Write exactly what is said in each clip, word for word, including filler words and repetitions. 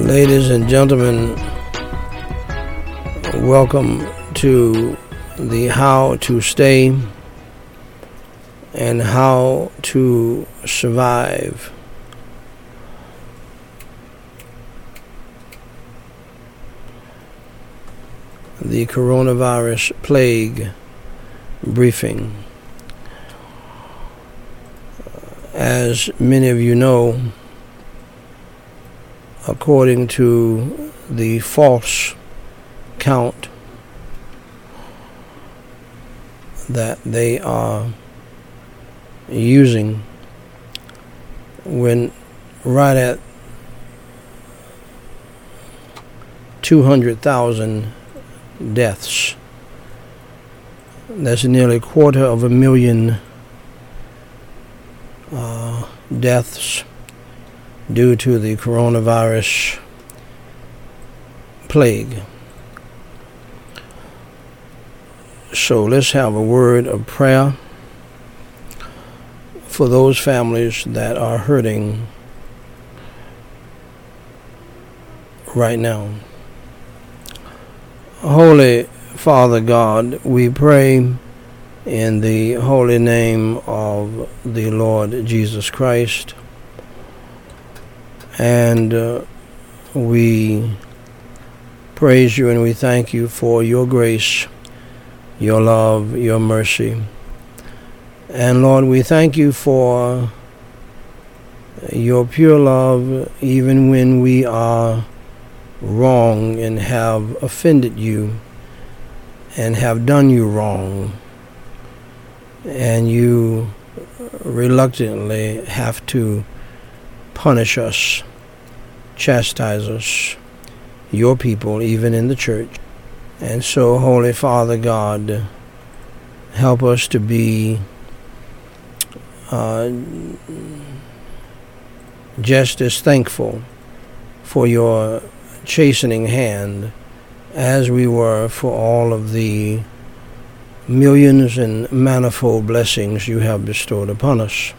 Ladies and gentlemen, welcome to the How to Stay and How to Survive. The coronavirus plague briefing. As many of you know, according to the false count that they are using, when right at two hundred thousand deaths, that's nearly a quarter of a million uh, deaths due to the coronavirus plague. So let's have a word of prayer for those families that are hurting right now. Holy Father God, we pray in the holy name of the Lord Jesus Christ, and uh, we praise you and we thank you for your grace, your love, your mercy. And Lord, we thank you for your pure love, even when we are wrong and have offended you and have done you wrong, and you reluctantly have to punish us, chastise us, your people, even in the church. And so, Holy Father God, help us to be uh, just as thankful for your chastening hand as we were for all of the millions and manifold blessings you have bestowed upon us.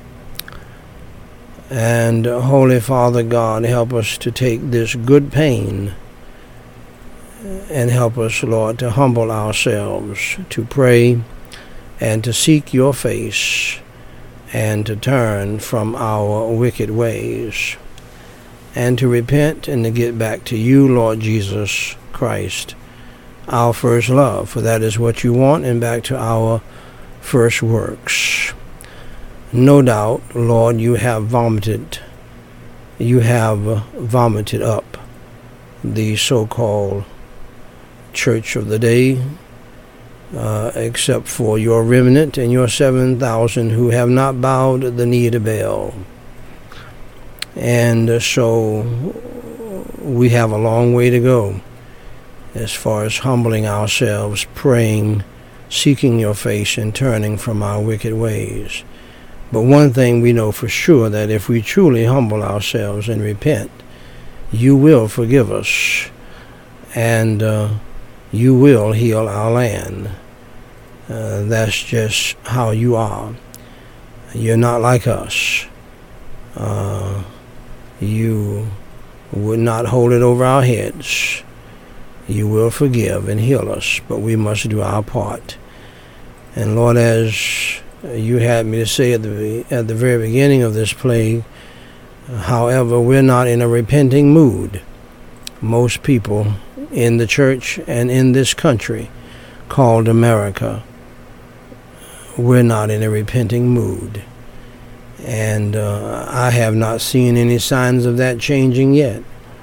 And uh, Holy Father God, help us to take this good pain and help us, Lord, to humble ourselves, to pray and to seek your face and to turn from our wicked ways and to repent and to get back to you, Lord Jesus Christ, our first love, for that is what you want, and back to our first works. No doubt, Lord, you have vomited, you have vomited up the so-called church of the day, uh, except for your remnant and your seven thousand who have not bowed the knee to Baal. And uh, so we have a long way to go as far as humbling ourselves, praying, seeking your face, and turning from our wicked ways. But one thing we know for sure, that if we truly humble ourselves and repent, you will forgive us, and uh, you will heal our land. Uh, that's just how you are. You're not like us. Uh, you would not hold it over our heads. You will forgive and heal us, but we must do our part. And Lord, as you had me to say at the at the very beginning of this plague, however, we're not in a repenting mood. Most people in the church and in this country called America, we're not in a repenting mood. And uh, I have not seen any signs of that changing yet.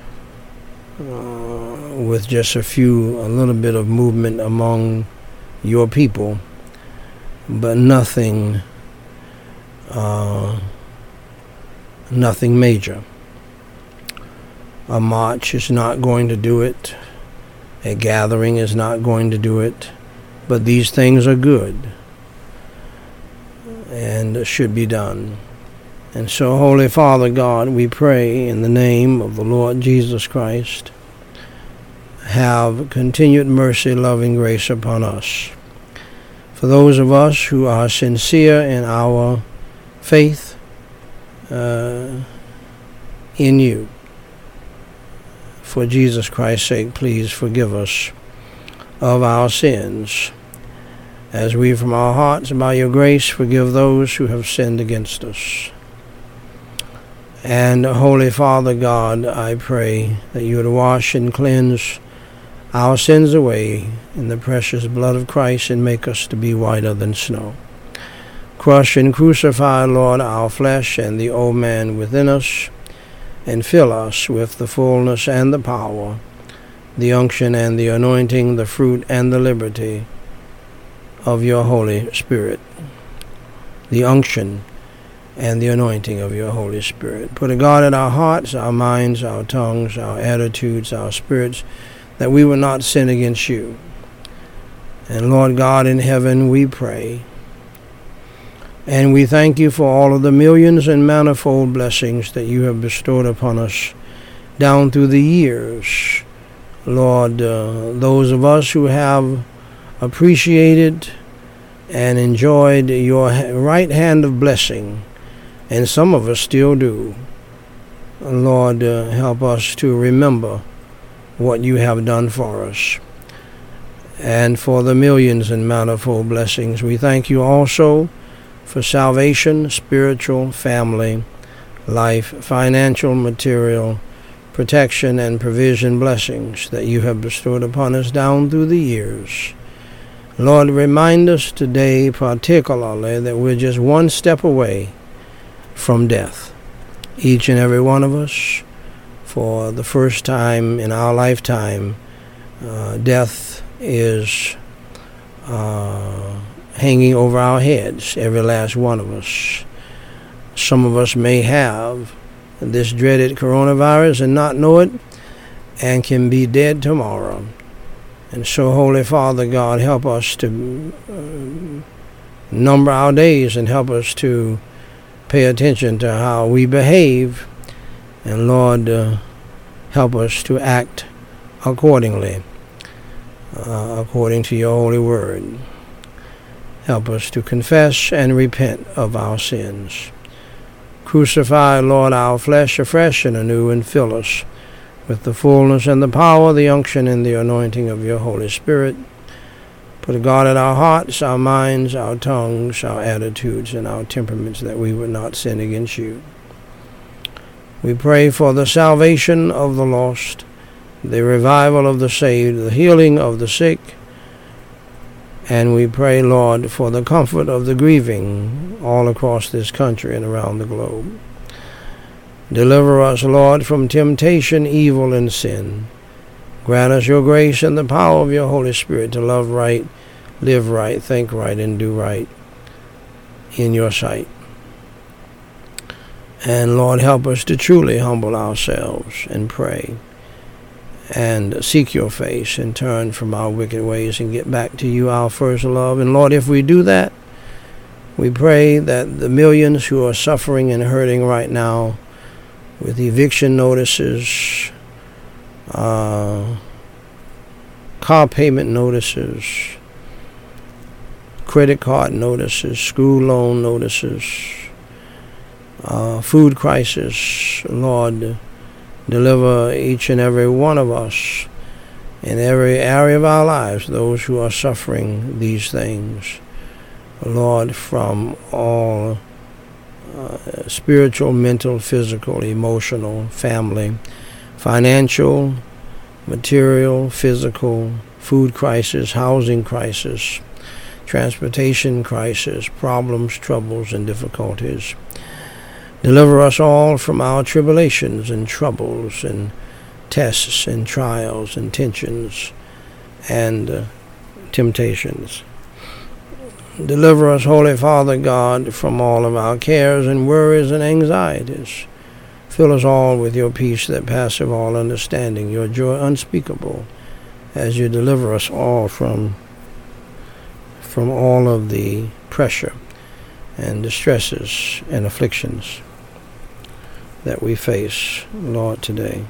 Uh, with just a few, a little bit of movement among your people, but nothing, uh, nothing major. A march is not going to do it. A gathering is not going to do it. But these things are good and should be done. And so, Holy Father God, we pray in the name of the Lord Jesus Christ, have continued mercy, love, and grace upon us. For those of us who are sincere in our faith uh, in you, for Jesus Christ's sake, please forgive us of our sins, as we from our hearts, by your grace, forgive those who have sinned against us. And Holy Father God, I pray that you would wash and cleanse our sins away in the precious blood of Christ and make us to be whiter than snow. Crush and crucify, Lord, our flesh and the old man within us, and fill us with the fullness and the power, the unction and the anointing, the fruit and the liberty of your Holy Spirit. The unction and the anointing of your Holy Spirit. Put a guard in our hearts, our minds, our tongues, our attitudes, our spirits, that we will not sin against you. And Lord God in heaven, we pray. And we thank you for all of the millions and manifold blessings that you have bestowed upon us down through the years. Lord, uh, those of us who have appreciated and enjoyed your right hand of blessing, and some of us still do. Lord, uh, help us to remember what you have done for us. And for the millions and manifold blessings, we thank you also for salvation, spiritual, family, life, financial, material, protection, and provision blessings that you have bestowed upon us down through the years. Lord, remind us today particularly that we're just one step away from death. Each and every one of us, for the first time in our lifetime, uh, death is uh, hanging over our heads, every last one of us. Some of us may have this dreaded coronavirus and not know it, and can be dead tomorrow. And so, Holy Father God, help us to uh, number our days and help us to pay attention to how we behave. And Lord, uh, help us to act accordingly, uh, according to your holy word. Help us to confess and repent of our sins. Crucify, Lord, our flesh afresh and anew, and fill us with the fullness and the power, the unction and the anointing of your Holy Spirit. Put a guard at our hearts, our minds, our tongues, our attitudes, and our temperaments, that we would not sin against you. We pray for the salvation of the lost, the revival of the saved, the healing of the sick, and we pray, Lord, for the comfort of the grieving all across this country and around the globe. Deliver us, Lord, from temptation, evil, and sin. Grant us your grace and the power of your Holy Spirit to love right, live right, think right, and do right in your sight. And Lord, help us to truly humble ourselves and pray and seek your face and turn from our wicked ways and get back to you, our first love. And Lord, if we do that, we pray that the millions who are suffering and hurting right now with eviction notices, uh, car payment notices, credit card notices, school loan notices, uh, food crisis, Lord, deliver each and every one of us in every area of our lives, those who are suffering these things, Lord, from all uh, spiritual, mental, physical, emotional, family, financial, material, physical, food crisis, housing crisis, transportation crisis, problems, troubles, and difficulties. Deliver us all from our tribulations and troubles and tests and trials and tensions and uh, temptations. Deliver us, Holy Father God, from all of our cares and worries and anxieties. Fill us all with your peace that passeth all understanding, your joy unspeakable, as you deliver us all from, from all of the pressure and distresses and afflictions that we face, Lord, today.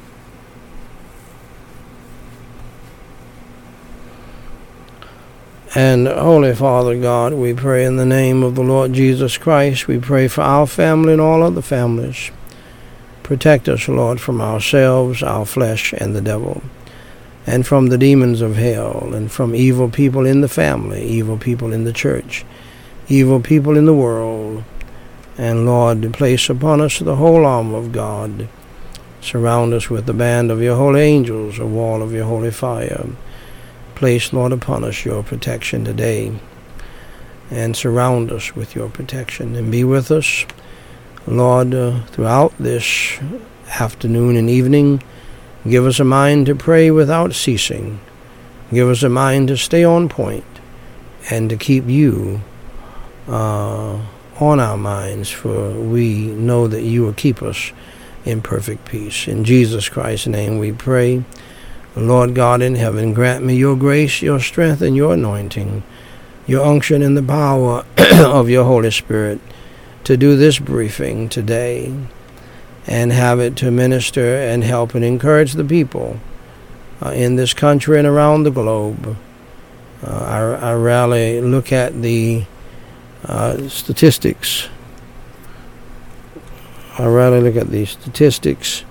And Holy Father God, we pray in the name of the Lord Jesus Christ. We pray for our family and all other families. Protect us, Lord, from ourselves, our flesh, and the devil, and from the demons of hell, and from evil people in the family, evil people in the church, evil people in the world. And Lord, place upon us the whole armor of God. Surround us with the band of your holy angels, a wall of your holy fire. Place, Lord, upon us your protection today, and surround us with your protection, and be with us, Lord, uh, throughout this afternoon and evening. Give us a mind to pray without ceasing. Give us a mind to stay on point and to keep you uh, on our minds, for we know that you will keep us in perfect peace. In Jesus Christ's name we pray. Lord God in heaven, grant me your grace, your strength, and your anointing, your unction and the power of your Holy Spirit to do this briefing today, and have it to minister and help and encourage the people uh, in this country and around the globe. Uh, I, I rarely look at the uh, statistics. I rarely look at the statistics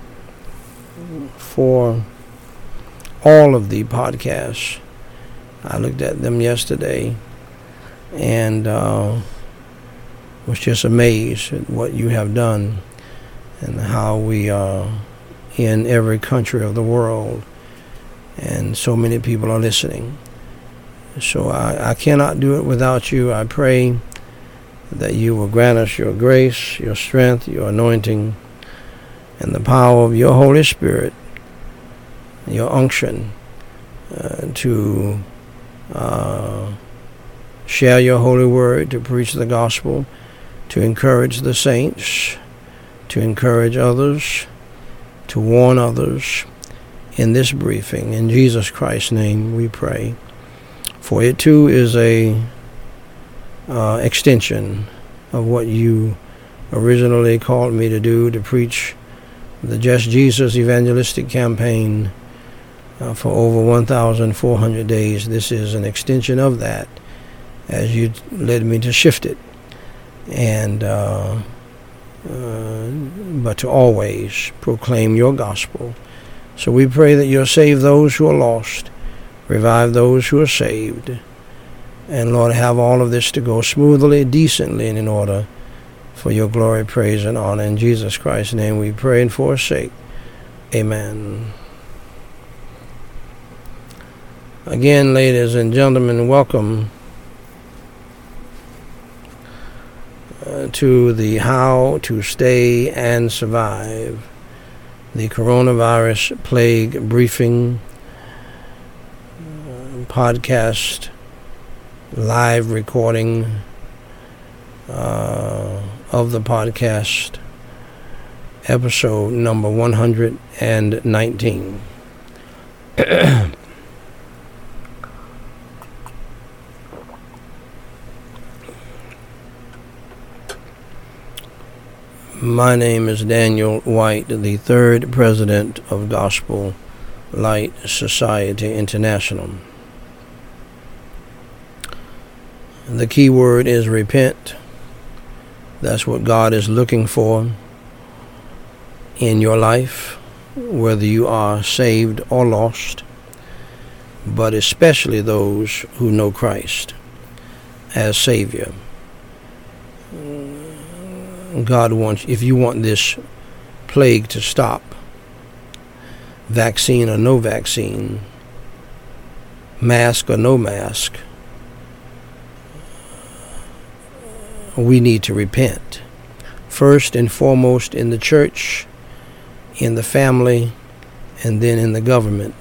for all of the podcasts. I looked at them yesterday and uh, was just amazed at what you have done and how we are in every country of the world, and so many people are listening. So I, I cannot do it without you. I pray that you will grant us your grace, your strength, your anointing, and the power of your Holy Spirit, your unction, uh, to uh, share your holy word, to preach the gospel, to encourage the saints, to encourage others, to warn others in this briefing. In Jesus Christ's name we pray. For it too is a uh, extension of what you originally called me to do, to preach the Just Jesus evangelistic campaign uh, for over one thousand four hundred days. This is an extension of that, as you led me to shift it. And uh, uh, but to always proclaim your gospel. So we pray that you'll save those who are lost, revive those who are saved, and Lord, have all of this to go smoothly, decently, and in order for your glory, praise, and honor. In Jesus Christ's name we pray and forsake. Amen. Again, ladies and gentlemen, welcome uh, to the How to Stay and Survive the Coronavirus Plague Briefing uh, podcast, live recording uh, of the podcast, episode number one hundred nineteen. My name is Daniel White, the third president of Gospel Light Society International. The key word is repent. That's what God is looking for in your life, whether you are saved or lost, but especially those who know Christ as Savior. God wants, if you want this plague to stop, vaccine or no vaccine, mask or no mask, we need to repent. First and foremost in the church, in the family, and then in the government.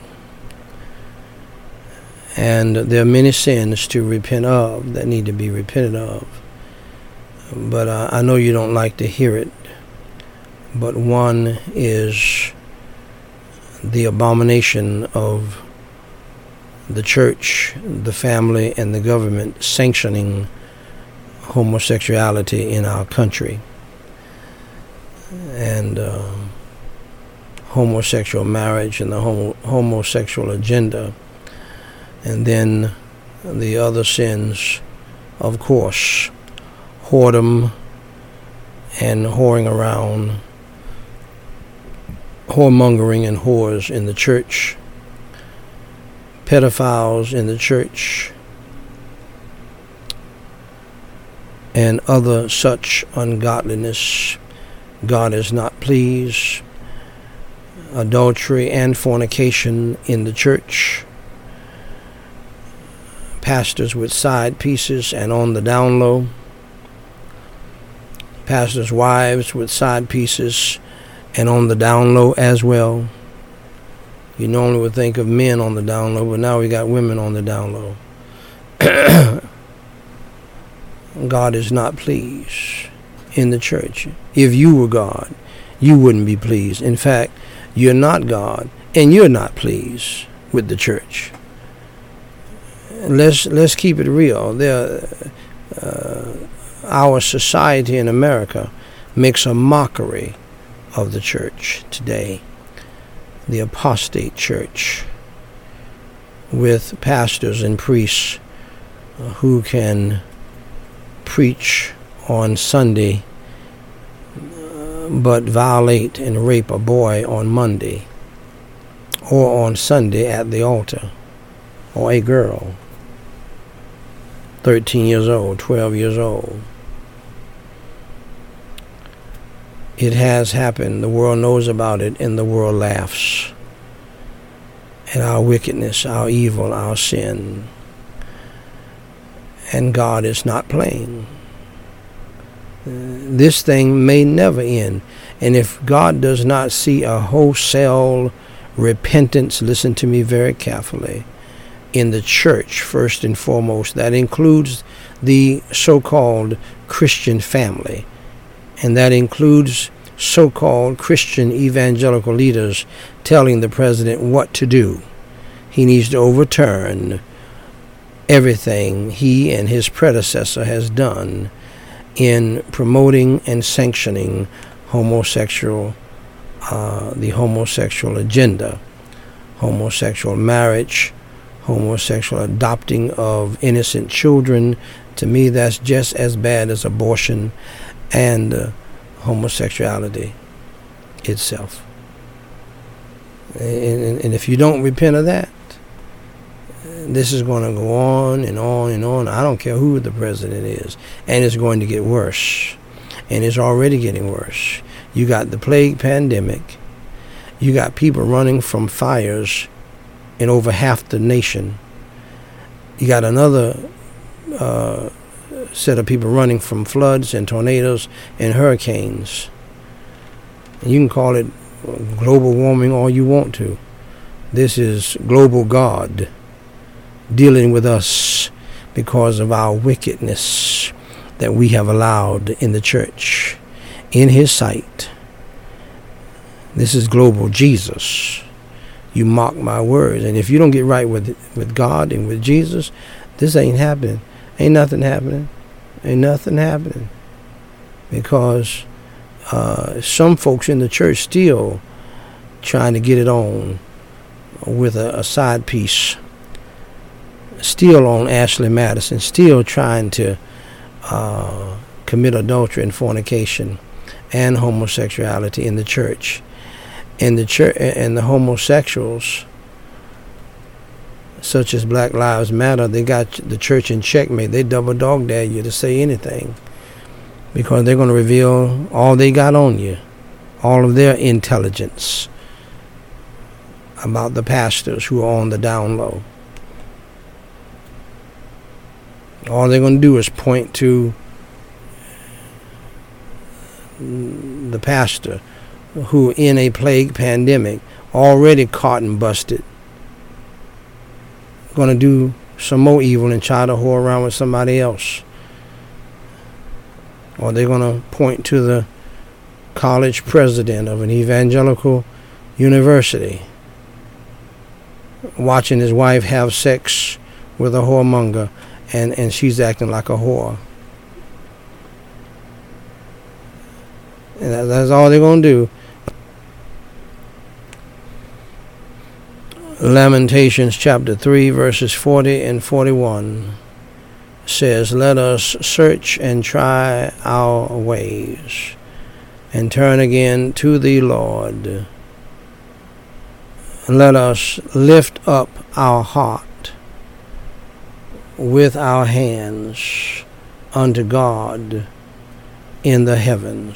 And there are many sins to repent of that need to be repented of. But uh, I know you don't like to hear it. But one is the abomination of the church, the family, and the government sanctioning homosexuality in our country. And uh, homosexual marriage and the homo- homosexual agenda. And then the other sins, of course, whoredom and whoring around whoremongering and whores in the church, pedophiles in the church, and other such ungodliness. God is not pleased. Adultery and fornication in the church. Pastors with side pieces and on the down low. Pastors' wives with side pieces and on the down low as well. You normally would think of men on the down low, but now we got women on the down low. God is not pleased in the church. If you were God, you wouldn't be pleased. In fact, you're not God, and you're not pleased with the church. Let's let's keep it real. There, uh, our society in America makes a mockery of the church today, the apostate church, with pastors and priests uh, who can preach on Sunday uh, but violate and rape a boy on Monday, or on Sunday at the altar, or a girl, thirteen years old, twelve years old. It has happened. The world knows about it, and the world laughs at our wickedness, our evil, our sin. And God is not playing. Uh, this thing may never end. And if God does not see a wholesale repentance, listen to me very carefully, in the church, first and foremost, that includes the so-called Christian family. And that includes so-called Christian evangelical leaders telling the president what to do. He needs to overturn everything he and his predecessor has done in promoting and sanctioning homosexual, uh, the homosexual agenda, homosexual marriage, homosexual adopting of innocent children. To me, that's just as bad as abortion and uh, homosexuality itself. And, and if you don't repent of that, this is going to go on and on and on. I don't care who the president is. And it's going to get worse. And it's already getting worse. You got the plague pandemic. You got people running from fires in over half the nation. You got another uh, set of people running from floods and tornadoes and hurricanes. And you can call it global warming all you want to. This is global God dealing with us because of our wickedness that we have allowed in the church, in his sight. This is global Jesus. You mock my words. And if you don't get right with with God and with Jesus, this ain't happening. Ain't nothing happening. Ain't nothing happening. Because uh, some folks in the church still trying to get it on with a, a side piece. Still on Ashley Madison, still trying to uh, commit adultery and fornication and homosexuality in the church. And the church and the homosexuals, such as Black Lives Matter, they got the church in checkmate. They double dog dare you to say anything because they're going to reveal all they got on you, all of their intelligence about the pastors who are on the down low. All they're going to do is point to the pastor who in a plague pandemic already caught and busted, going to do some more evil and try to whore around with somebody else. Or they're going to point to the college president of an evangelical university watching his wife have sex with a whoremonger, and, and she's acting like a whore. And that, that's all they're going to do. Lamentations chapter three verses forty and forty-one says, "Let us search and try our ways, and turn again to the Lord. let us lift up our heart with our hands unto God in the heavens.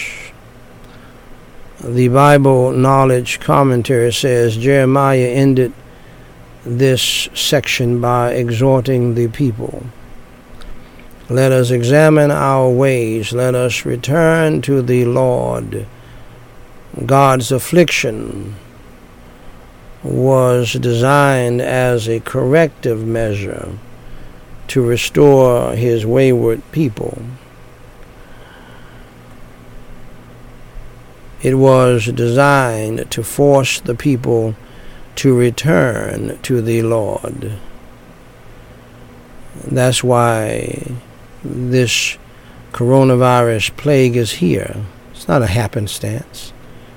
The Bible Knowledge Commentary says Jeremiah ended this section by exhorting the people. Let us examine our ways. Let us return to the Lord. God's affliction was designed as a corrective measure to restore his wayward people. It was designed to force the people to return to the Lord. That's why this coronavirus plague is here. It's not a happenstance.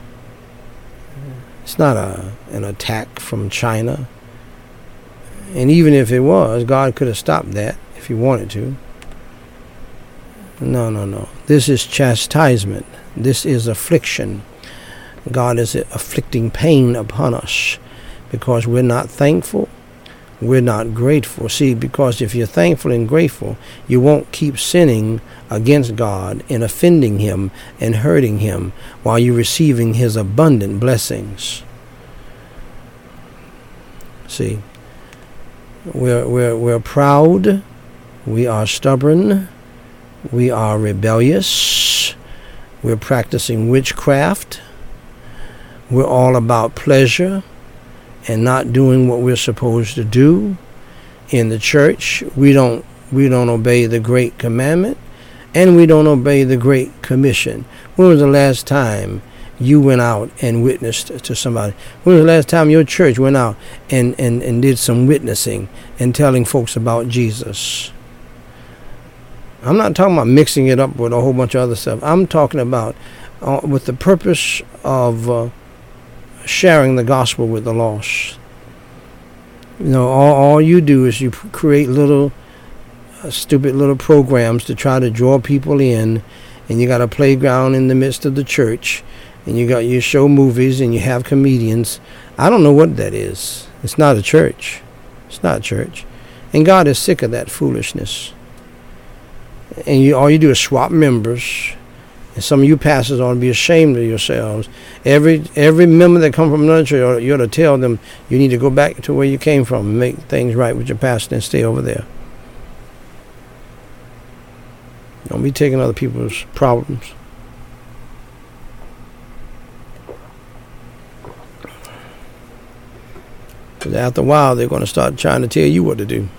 It's not a an attack from China. And even if it was, God could have stopped that if he wanted to. No, no, no. This is chastisement. This is affliction. God is afflicting pain upon us because we're not thankful. We're not grateful. See, because if you're thankful and grateful, you won't keep sinning against God and offending him and hurting him while you're receiving his abundant blessings. See, we're, we're, we're proud. We are stubborn. We are rebellious. We're practicing witchcraft. We're all about pleasure and not doing what we're supposed to do. In the church, we don't we don't obey the Great Commandment, and we don't obey the Great Commission. When was the last time you went out and witnessed to somebody? When was the last time your church went out and, and, and did some witnessing and telling folks about Jesus? I'm not talking about mixing it up with a whole bunch of other stuff. I'm talking about uh, with the purpose of uh, sharing the gospel with the lost. You know, all, all you do is you create little uh, stupid little programs to try to draw people in, and you got a playground in the midst of the church, and you got you show movies and you have comedians. I don't know what that is. It's not a church. It's not church. And God is sick of that foolishness. And you all you do is swap members. And some of you pastors ought to be ashamed of yourselves. Every every member that come from another church, you ought to tell them you need to go back to where you came from and make things right with your pastor and stay over there. Don't be taking other people's problems. Because after a while, they're going to start trying to tell you what to do.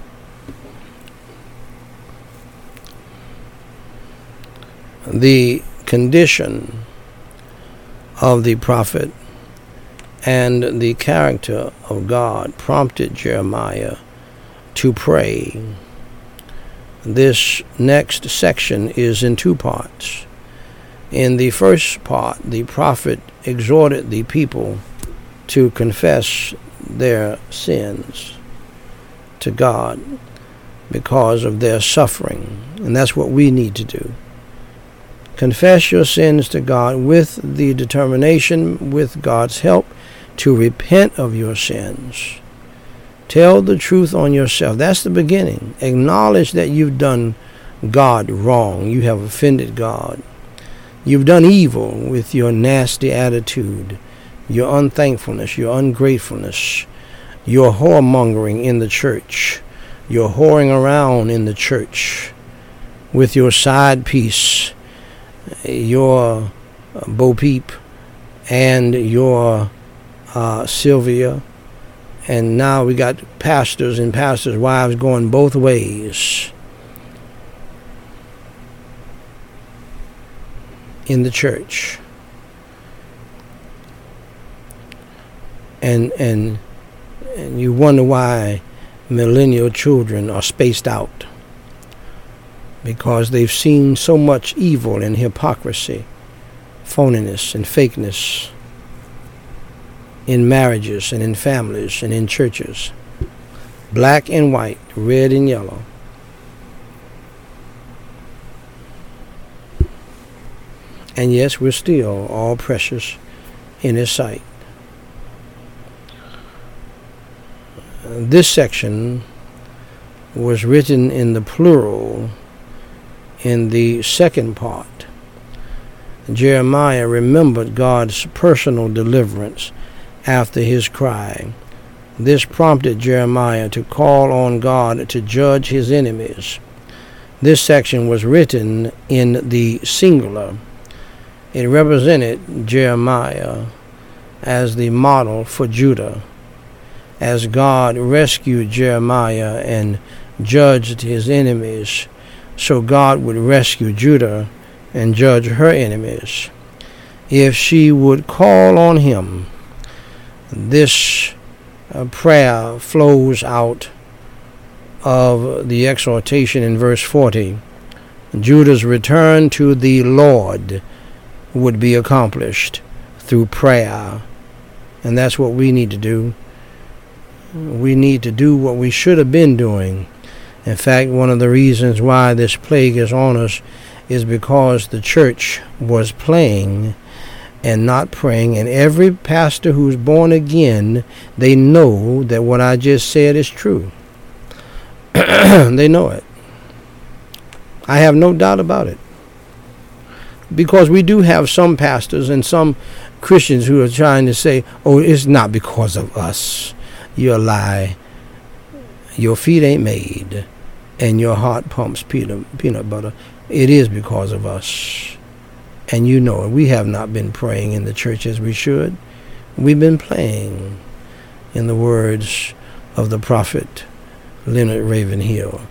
The condition of the prophet and the character of God prompted Jeremiah to pray. This next section is in two parts. In the first part, the prophet exhorted the people to confess their sins to God because of their suffering. And that's what we need to do. Confess your sins to God with the determination, with God's help, to repent of your sins. Tell the truth on yourself. That's the beginning. Acknowledge that you've done God wrong. You have offended God. You've done evil with your nasty attitude, your unthankfulness, your ungratefulness, your whoremongering in the church, your whoring around in the church with your side piece, your uh, Bo Peep, and your uh, Sylvia. And now we got pastors and pastors' wives going both ways in the church. And and and you wonder why millennial children are spaced out. Because they've seen so much evil and hypocrisy, phoniness and fakeness in marriages and in families and in churches. Black and white, red and yellow. And yes, we're still all precious in His sight. This section was written in the plural in the second part. Jeremiah remembered God's personal deliverance after his cry. This prompted Jeremiah to call on God to judge his enemies. This section was written in the singular. It represented Jeremiah as the model for Judah, as God rescued Jeremiah and judged his enemies, so God would rescue Judah and judge her enemies. If she would call on him, this uh, prayer flows out of the exhortation in verse forty. Judah's return to the Lord would be accomplished through prayer. And that's what we need to do. We need to do what we should have been doing. In fact, one of the reasons why this plague is on us is because the church was playing and not praying. And every pastor who's born again, they know that what I just said is true. They know it. I have no doubt about it. Because we do have some pastors and some Christians who are trying to say, oh, it's not because of us. You're a lie. Your feet ain't made and your heart pumps peanut, peanut butter. It is because of us. And you know it. We have not been praying in the church as we should. We've been playing, in the words of the prophet Leonard Ravenhill.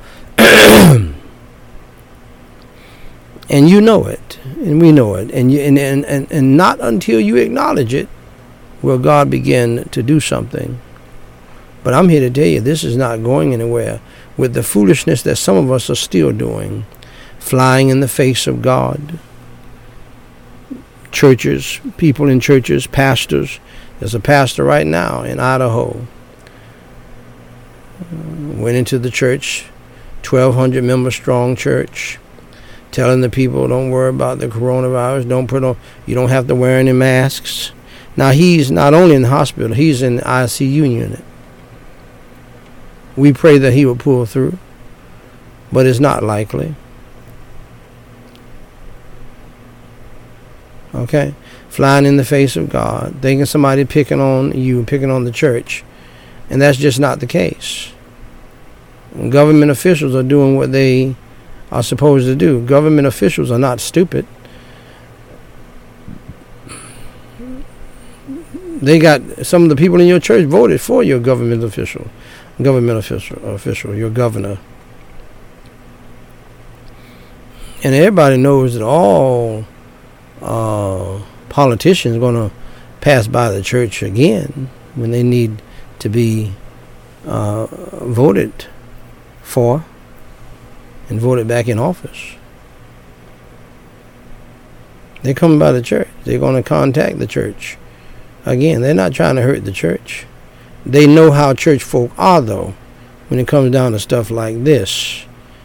And you know it, and we know it, and, you, and, and, and, and not until you acknowledge it will God begin to do something. But I'm here to tell you, this is not going anywhere with the foolishness that some of us are still doing, flying in the face of God. Churches, people in churches, pastors. There's a pastor right now in Idaho. Went into the church, twelve hundred member strong church, telling the people, don't worry about the coronavirus. Don't put on, you don't have to wear any masks. Now, he's not only in the hospital, he's in the I C U unit. We pray that he will pull through, but it's not likely. Okay? Flying in the face of God, thinking somebody picking on you, picking on the church. And that's just not the case. Government officials are doing what they are supposed to do. Government officials are not stupid. They got some of the people in your church voted for your government official, government official, official, your governor. And everybody knows that all uh, politicians are going to pass by the church again when they need to be uh, voted for and voted back in office. They're coming by the church. They're going to contact the church. Again, they're not trying to hurt the church. They know how church folk are, though, when it comes down to stuff like this.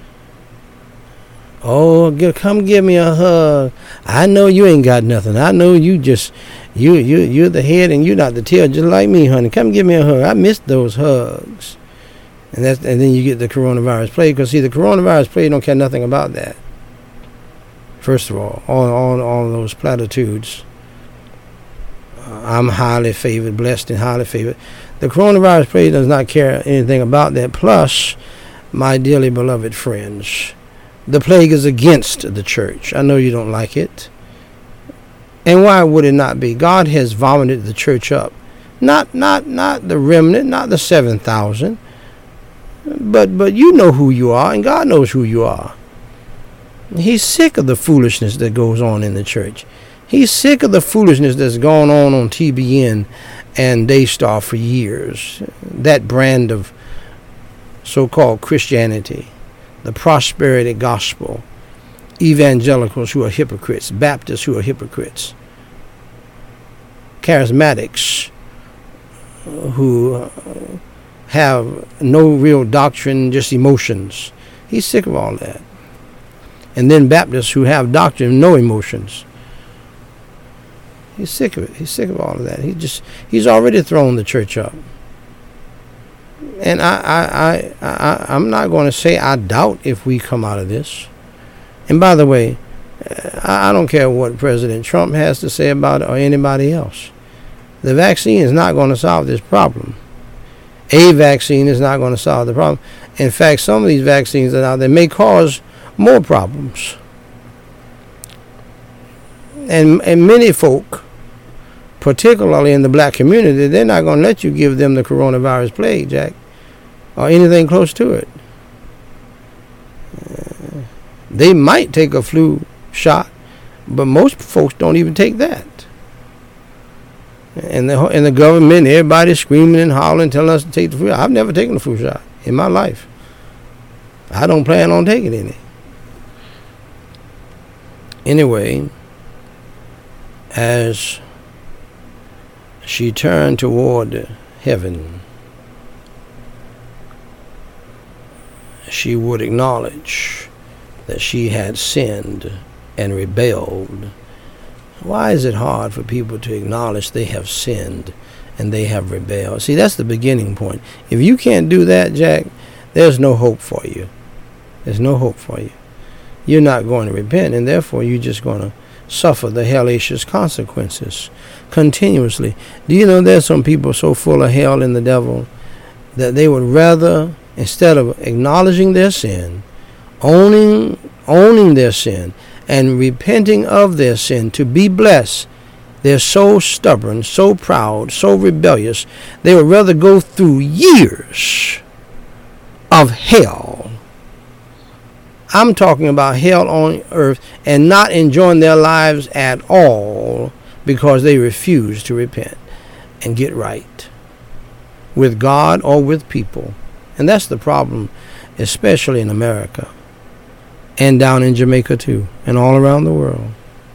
Oh, give, come give me a hug. I know you ain't got nothing. I know you just, you, you, you're the head and you're not the tail, just like me, honey. Come give me a hug. I missed those hugs. And that's, and then you get the coronavirus plague. Because, see, the coronavirus plague don't care nothing about that. First of all, all, all, all those platitudes. Uh, I'm highly favored, blessed and highly favored. The coronavirus plague does not care anything about that. Plus, my dearly beloved friends, the plague is against the church. I know you don't like it. And why would it not be? God has vomited the church up. Not not not the remnant, not the seven thousand. But but you know who you are, and God knows who you are. He's sick of the foolishness that goes on in the church. He's sick of the foolishness that's gone on on T B N and Daystar for years. That brand of so-called Christianity. The prosperity gospel, evangelicals who are hypocrites, Baptists who are hypocrites, charismatics who have no real doctrine, just emotions. He's sick of all that. And then Baptists who have doctrine, no emotions. He's sick of it. He's sick of all of that. He just he's already thrown the church up. And I, I, I, I, I'm not going to say I doubt if we come out of this. And by the way, I, I don't care what President Trump has to say about it or anybody else. The vaccine is not going to solve this problem. A vaccine is not going to solve the problem. In fact, some of these vaccines that are out there may cause more problems. And, and many folk, particularly in the black community, they're not going to let you give them the coronavirus plague, Jack, or anything close to it. Uh, they might take a flu shot, but most folks don't even take that. And the and the government, everybody's screaming and hollering, telling us to take the flu shot. I've never taken a flu shot in my life. I don't plan on taking any. Anyway, as she turned toward heaven, she would acknowledge that she had sinned and rebelled. Why is it hard for people to acknowledge they have sinned and they have rebelled? See, that's the beginning point. If you can't do that, Jack, there's no hope for you. There's no hope for you. You're not going to repent, and therefore you're just going to suffer the hellacious consequences continuously. Do you know there's some people so full of hell and the devil that they would rather, instead of acknowledging their sin, owning owning their sin, and repenting of their sin to be blessed, they're so stubborn, so proud, so rebellious, they would rather go through years of hell. I'm talking about hell on earth, and not enjoying their lives at all because they refuse to repent and get right with God or with people. And that's the problem, especially in America and down in Jamaica too, and all around the world.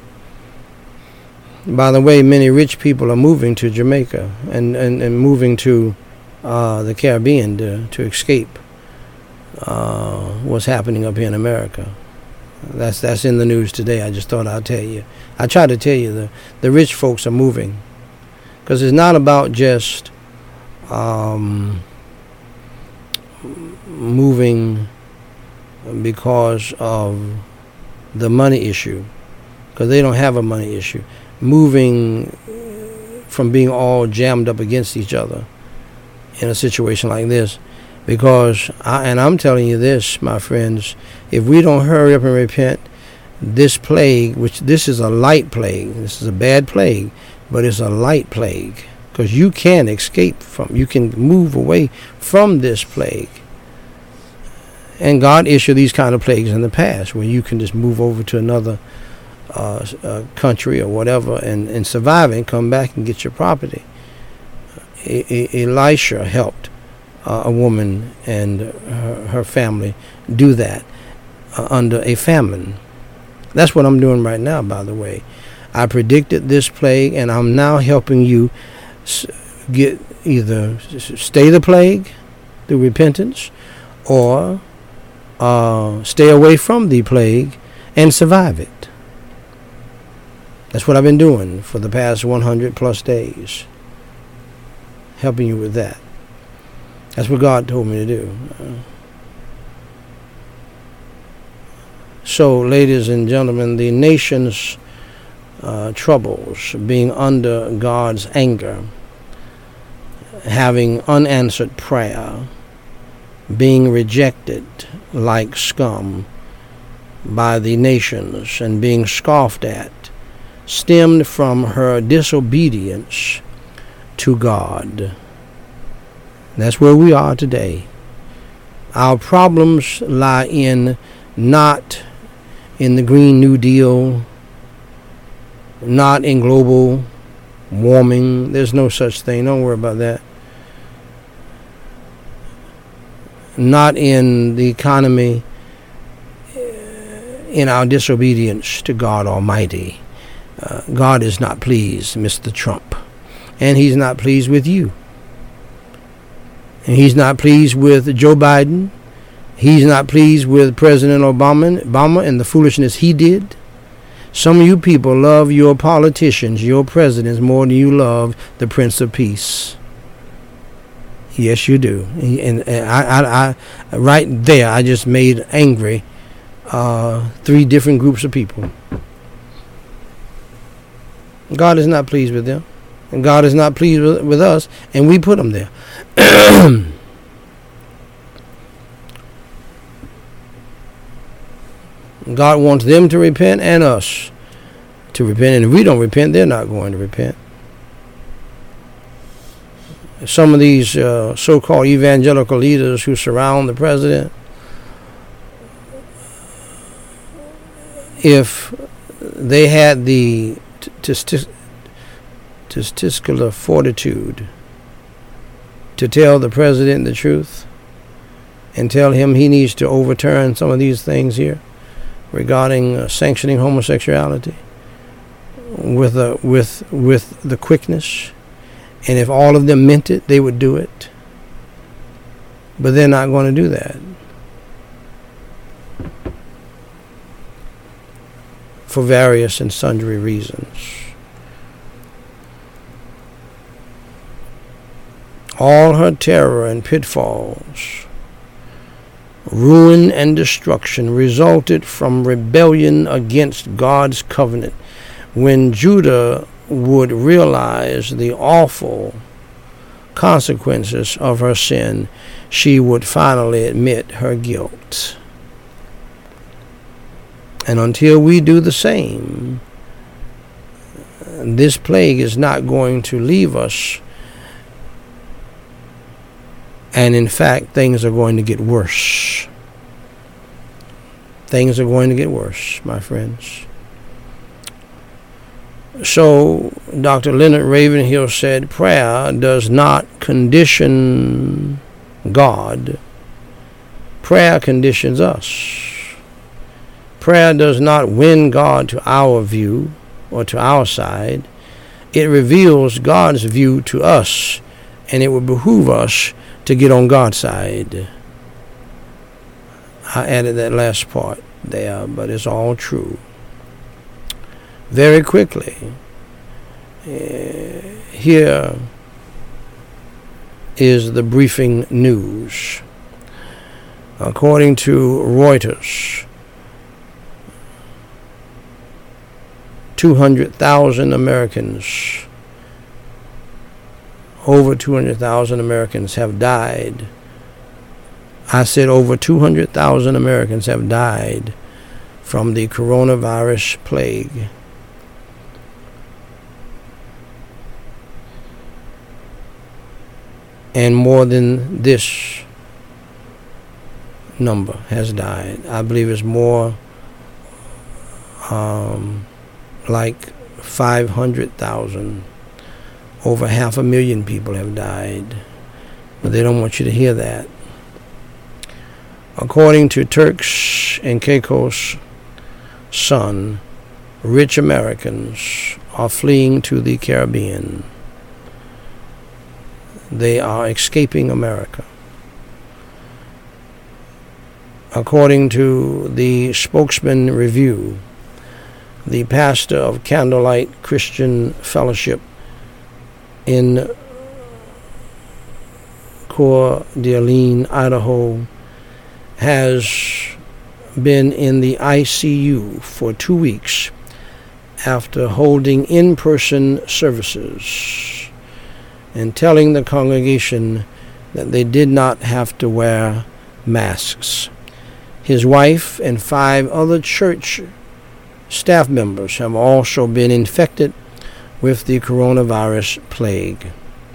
By the way, many rich people are moving to Jamaica and, and, and moving to uh, the Caribbean to, to escape Uh, what's happening up here in America. That's that's in the news today. I just thought I'd tell you. I try to tell you the the rich folks are moving, because it's not about just um, moving because of the money issue, because they don't have a money issue. Moving from being all jammed up against each other in a situation like this. Because, I, and I'm telling you this, my friends, if we don't hurry up and repent, this plague, which this is a light plague, this is a bad plague, but it's a light plague, because you can escape from, you can move away from this plague. And God issued these kind of plagues in the past, where you can just move over to another uh, uh, country or whatever and, and survive and come back and get your property. E- e- Elisha helped Uh, a woman and her, her family do that uh, under a famine. That's what I'm doing right now, by the way. I predicted this plague, and I'm now helping you s- get either stay the plague through repentance, or uh, stay away from the plague and survive it. That's what I've been doing for the past one hundred plus days, helping you with that. That's what God told me to do. So, ladies and gentlemen, the nation's uh, troubles, being under God's anger, having unanswered prayer, being rejected like scum by the nations and being scoffed at, stemmed from her disobedience to God. That's where we are today. Our problems lie in not in the Green New Deal, not in global warming. There's no such thing. Don't worry about that. Not in the economy, in our disobedience to God Almighty. Uh, God is not pleased, Mister Trump. And he's not pleased with you. And he's not pleased with Joe Biden. He's not pleased with President Obama, Obama and the foolishness he did. Some of you people love your politicians, your presidents, more than you love the Prince of Peace. Yes, you do. And, and I, I, I, right there, I just made angry uh, three different groups of people. God is not pleased with them. And God is not pleased with, with us, and we put them there. God wants them to repent and us to repent. And if we don't repent, they're not going to repent. Some of these uh, so-called evangelical leaders who surround the president, if they had the t- t- testicular fortitude to tell the president the truth and tell him he needs to overturn some of these things here regarding uh, sanctioning homosexuality with uh, with with the quickness, and if all of them meant it, they would do it. But they're not going to do that. For various and sundry reasons. All her terror and pitfalls, ruin and destruction resulted from rebellion against God's covenant. When Judah would realize the awful consequences of her sin, she would finally admit her guilt. And until we do the same, this plague is not going to leave us. And in fact, things are going to get worse. Things are going to get worse, my friends. So, Doctor Leonard Ravenhill said, prayer does not condition God. Prayer conditions us. Prayer does not win God to our view or to our side. It reveals God's view to us, and it will behoove us to get on God's side. I added that last part there, but it's all true. Very quickly, uh, here is the briefing news. According to Reuters, two hundred thousand Americans, over two hundred thousand Americans have died. I said over two hundred thousand Americans have died from the coronavirus plague. And more than this number has died. I believe it's more um, like five hundred thousand. Over half a million people have died. But they don't want you to hear that. According to Turks and Caicos Sun, rich Americans are fleeing to the Caribbean. They are escaping America. According to the Spokesman Review, the pastor of Candlelight Christian Fellowship in Coeur d'Alene, Idaho, has been in the I C U for two weeks after holding in-person services and telling the congregation that they did not have to wear masks. His wife and five other church staff members have also been infected with the coronavirus plague.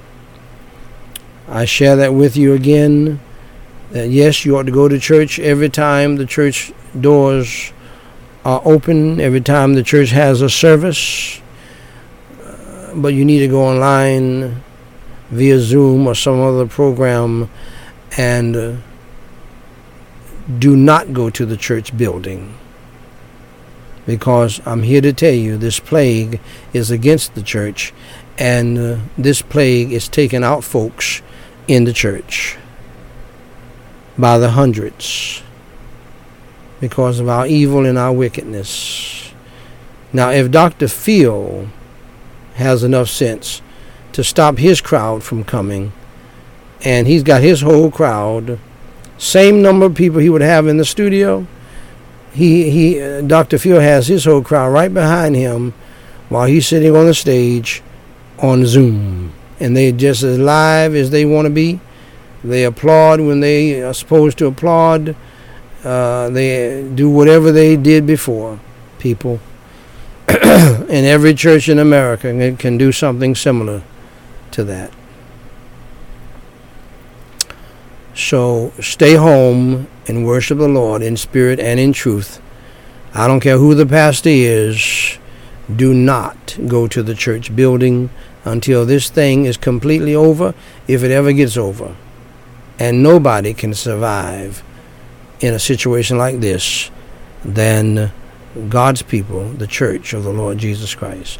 I share that with you again, that yes, you ought to go to church every time the church doors are open, every time the church has a service, uh, but you need to go online via Zoom or some other program and uh, do not go to the church building. Because I'm here to tell you this plague is against the church, and uh, this plague is taking out folks in the church by the hundreds because of our evil and our wickedness. Now, if Doctor Phil has enough sense to stop his crowd from coming and he's got his whole crowd, same number of people he would have in the studio. He he, uh, Doctor Phil has his whole crowd right behind him while he's sitting on the stage on Zoom, and they're just as live as they want to be. They applaud when they are supposed to applaud. Uh, they do whatever they did before. People in every church in America can, can do something similar to that. So stay home and worship the Lord in spirit and in truth. I don't care who the pastor is. Do not go to the church building until this thing is completely over, if it ever gets over. And nobody can survive in a situation like this than God's people, the church of the Lord Jesus Christ.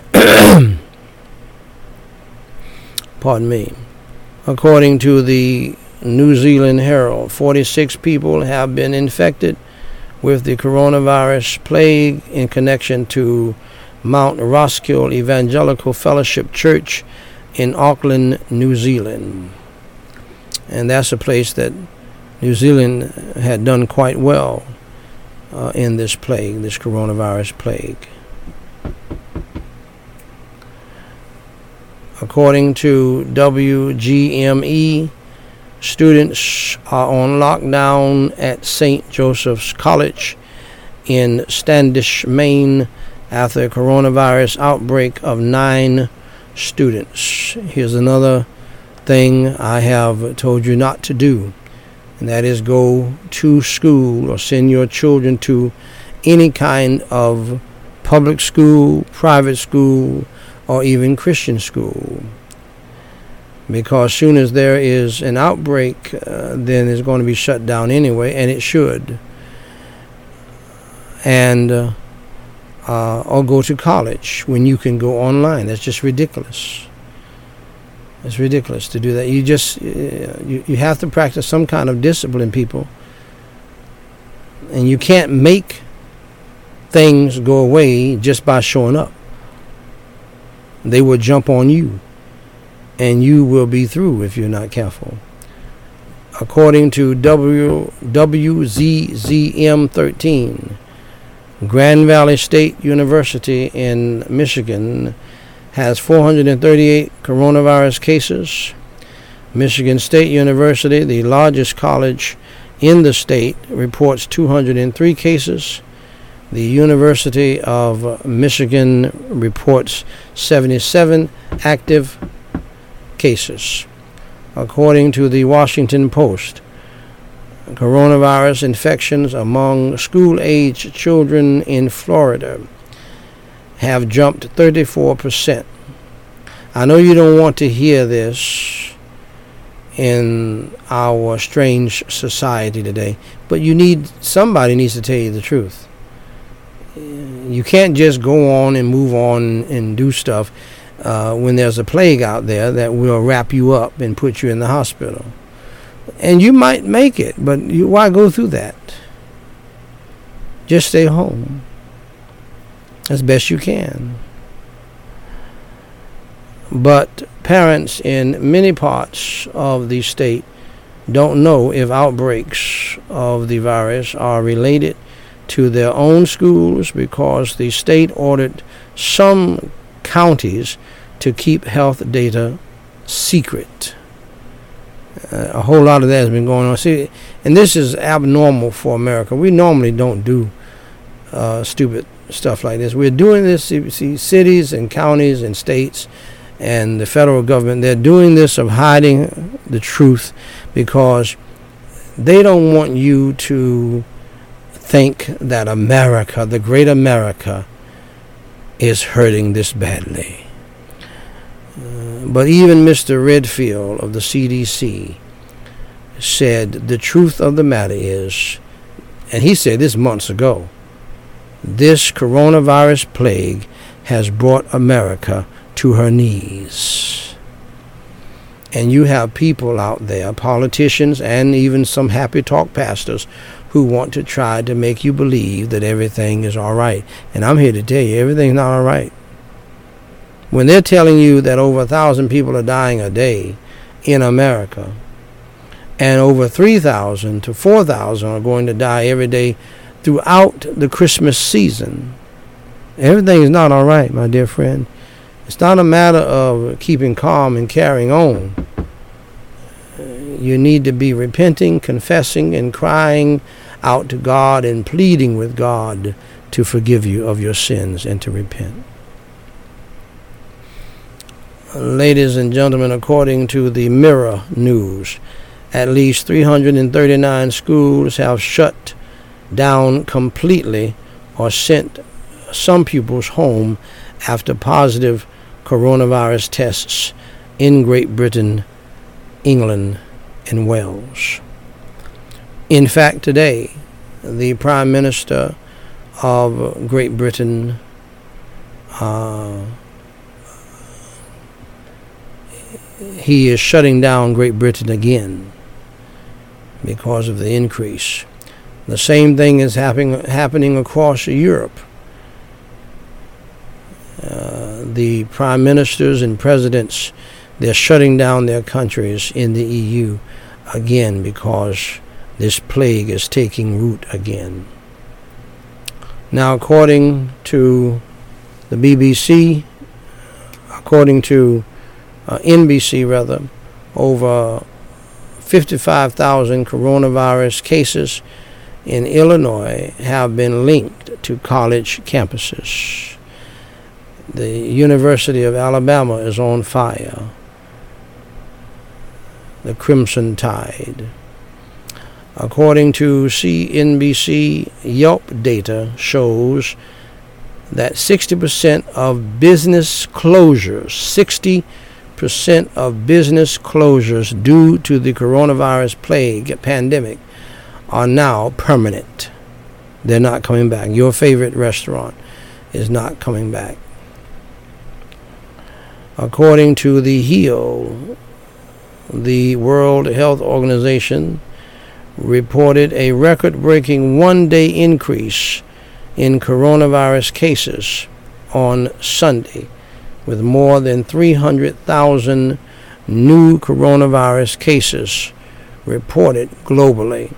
Pardon me. According to the New Zealand Herald, forty-six people have been infected with the coronavirus plague in connection to Mount Roskill Evangelical Fellowship Church in Auckland, New Zealand. And that's a place that New Zealand had done quite well uh, in this plague, this coronavirus plague. According to W G M E, students are on lockdown at Saint Joseph's College in Standish, Maine, after a coronavirus outbreak of nine students. Here's another thing I have told you not to do, and that is go to school or send your children to any kind of public school, private school, or even Christian school. Because soon as there is an outbreak, uh, then it's going to be shut down anyway, and it should. And uh, uh, or go to college when you can go online. That's just ridiculous. It's ridiculous to do that. You just uh, you, you have to practice some kind of discipline, people. And you can't make things go away just by showing up. They will jump on you, and you will be through if you're not careful. According to W W Z Z M thirteen, Grand Valley State University in Michigan has four hundred thirty-eight coronavirus cases. Michigan State University, the largest college in the state, reports two hundred three cases. The University of Michigan reports seventy-seven active cases. According to the Washington Post, coronavirus infections among school-age children in Florida have jumped thirty-four percent. I know you don't want to hear this in our strange society today, but you need somebody needs to tell you the truth. You can't just go on and move on and do stuff uh, when there's a plague out there that will wrap you up and put you in the hospital. And you might make it, but you, why go through that? Just stay home as best you can. But parents in many parts of the state don't know if outbreaks of the virus are related to their own schools, because the state ordered some counties to keep health data secret. Uh, a whole lot of that has been going on. See, and this is abnormal for America. We normally don't do uh, stupid stuff like this. We're doing this. See, cities and counties and states and the federal government, they're doing this of hiding the truth because they don't want you to think that America, the great America, is hurting this badly. Uh, but even Mister Redfield of the C D C said the truth of the matter is, and he said this months ago, this coronavirus plague has brought America to her knees. And you have people out there, politicians and even some happy talk pastors, who want to try to make you believe that everything is all right. And I'm here to tell you, everything's not all right. When they're telling you that over a thousand people are dying a day, in America. And over three thousand to four thousand are going to die every day throughout the Christmas season. Everything is not all right, my dear friend. It's not a matter of keeping calm and carrying on. You need to be repenting, confessing, and crying out to God and pleading with God to forgive you of your sins and to repent. Ladies and gentlemen, according to the Mirror News, at least three hundred thirty-nine schools have shut down completely or sent some pupils home after positive coronavirus tests in Great Britain, England, and Wales. In fact, today, the Prime Minister of Great Britain uh, he is shutting down Great Britain again because of the increase. The same thing is happening happening across Europe. Uh, the prime ministers and presidents, they're shutting down their countries in the E U again because this plague is taking root again. Now, according to the B B C, according to uh, N B C rather, over fifty-five thousand coronavirus cases in Illinois have been linked to college campuses. The University of Alabama is on fire. The Crimson Tide. According to C N B C, Yelp data shows that sixty percent of business closures, sixty percent of business closures due to the coronavirus plague pandemic are now permanent. They're not coming back. Your favorite restaurant is not coming back. According to the H I O, the World Health Organization reported a record-breaking one-day increase in coronavirus cases on Sunday, with more than three hundred thousand new coronavirus cases reported globally.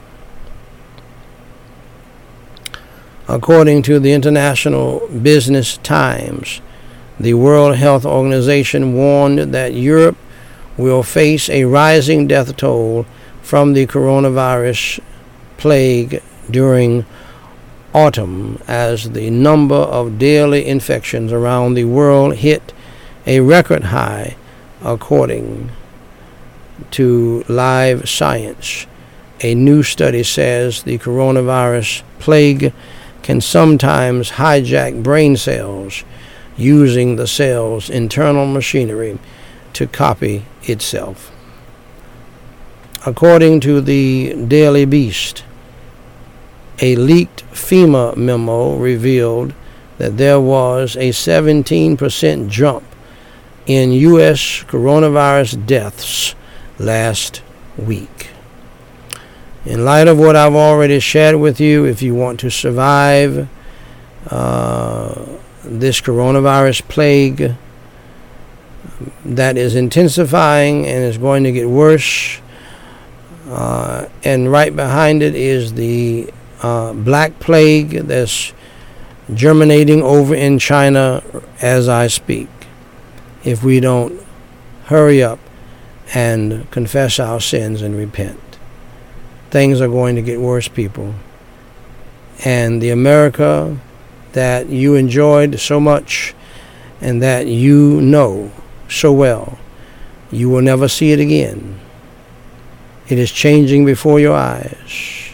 According to the International Business Times, the World Health Organization warned that Europe will face a rising death toll from the coronavirus plague during autumn as the number of daily infections around the world hit a record high, according to Live Science. A new study says the coronavirus plague can sometimes hijack brain cells, using the cell's internal machinery to copy itself. According to the Daily Beast, a leaked FEMA memo revealed that there was a seventeen percent jump in U S coronavirus deaths last week. In light of what I've already shared with you, if you want to survive uh, this coronavirus plague that is intensifying and is going to get worse, uh, and right behind it is the uh, Black Plague that's germinating over in China as I speak. If we don't hurry up and confess our sins and repent, things are going to get worse, people. And the America that you enjoyed so much and that you know so well, you will never see it again. It is changing before your eyes.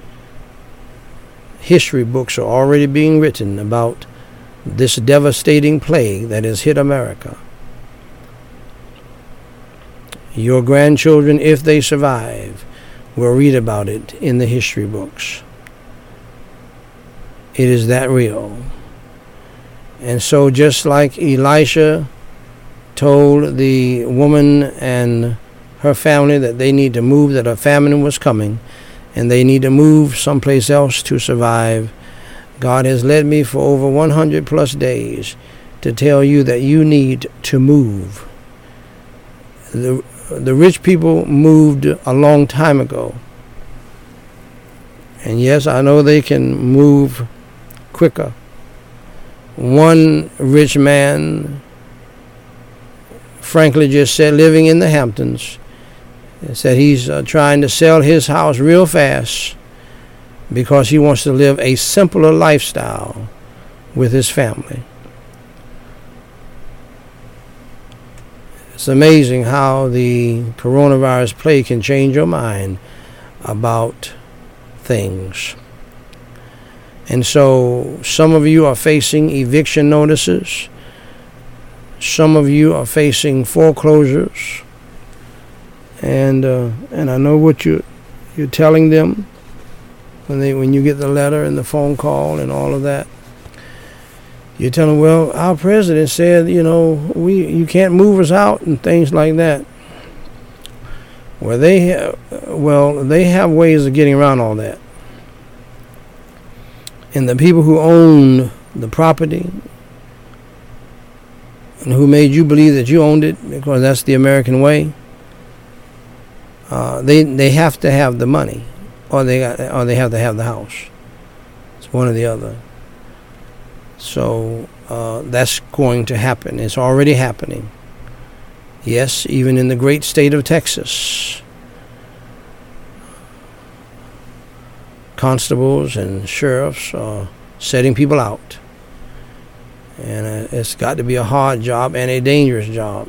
History books are already being written about this devastating plague that has hit America. Your grandchildren, if they survive, will read about it in the history books. It is that real. And so just like Elisha told the woman and her family that they need to move, that a famine was coming, and they need to move someplace else to survive, God has led me for over one hundred plus days to tell you that you need to move. The the rich people moved a long time ago. And yes, I know they can move quicker. One rich man, frankly, just said, living in the Hamptons, said he's uh, trying to sell his house real fast because he wants to live a simpler lifestyle with his family. It's amazing how the coronavirus plague can change your mind about things. And so some of you are facing eviction notices. Some of you are facing foreclosures. And uh, and I know what you you're telling them when they when you get the letter and the phone call and all of that. You tell them, well, our president said, you know, we you can't move us out and things like that. Well, they have, well, they have ways of getting around all that. And the people who own the property and who made you believe that you owned it because that's the American way, uh, they they have to have the money, or they got, or they have to have the house. It's one or the other. So uh, that's going to happen. It's already happening. Yes, even in the great state of Texas, constables and sheriffs are setting people out. And uh, it's got to be a hard job and a dangerous job.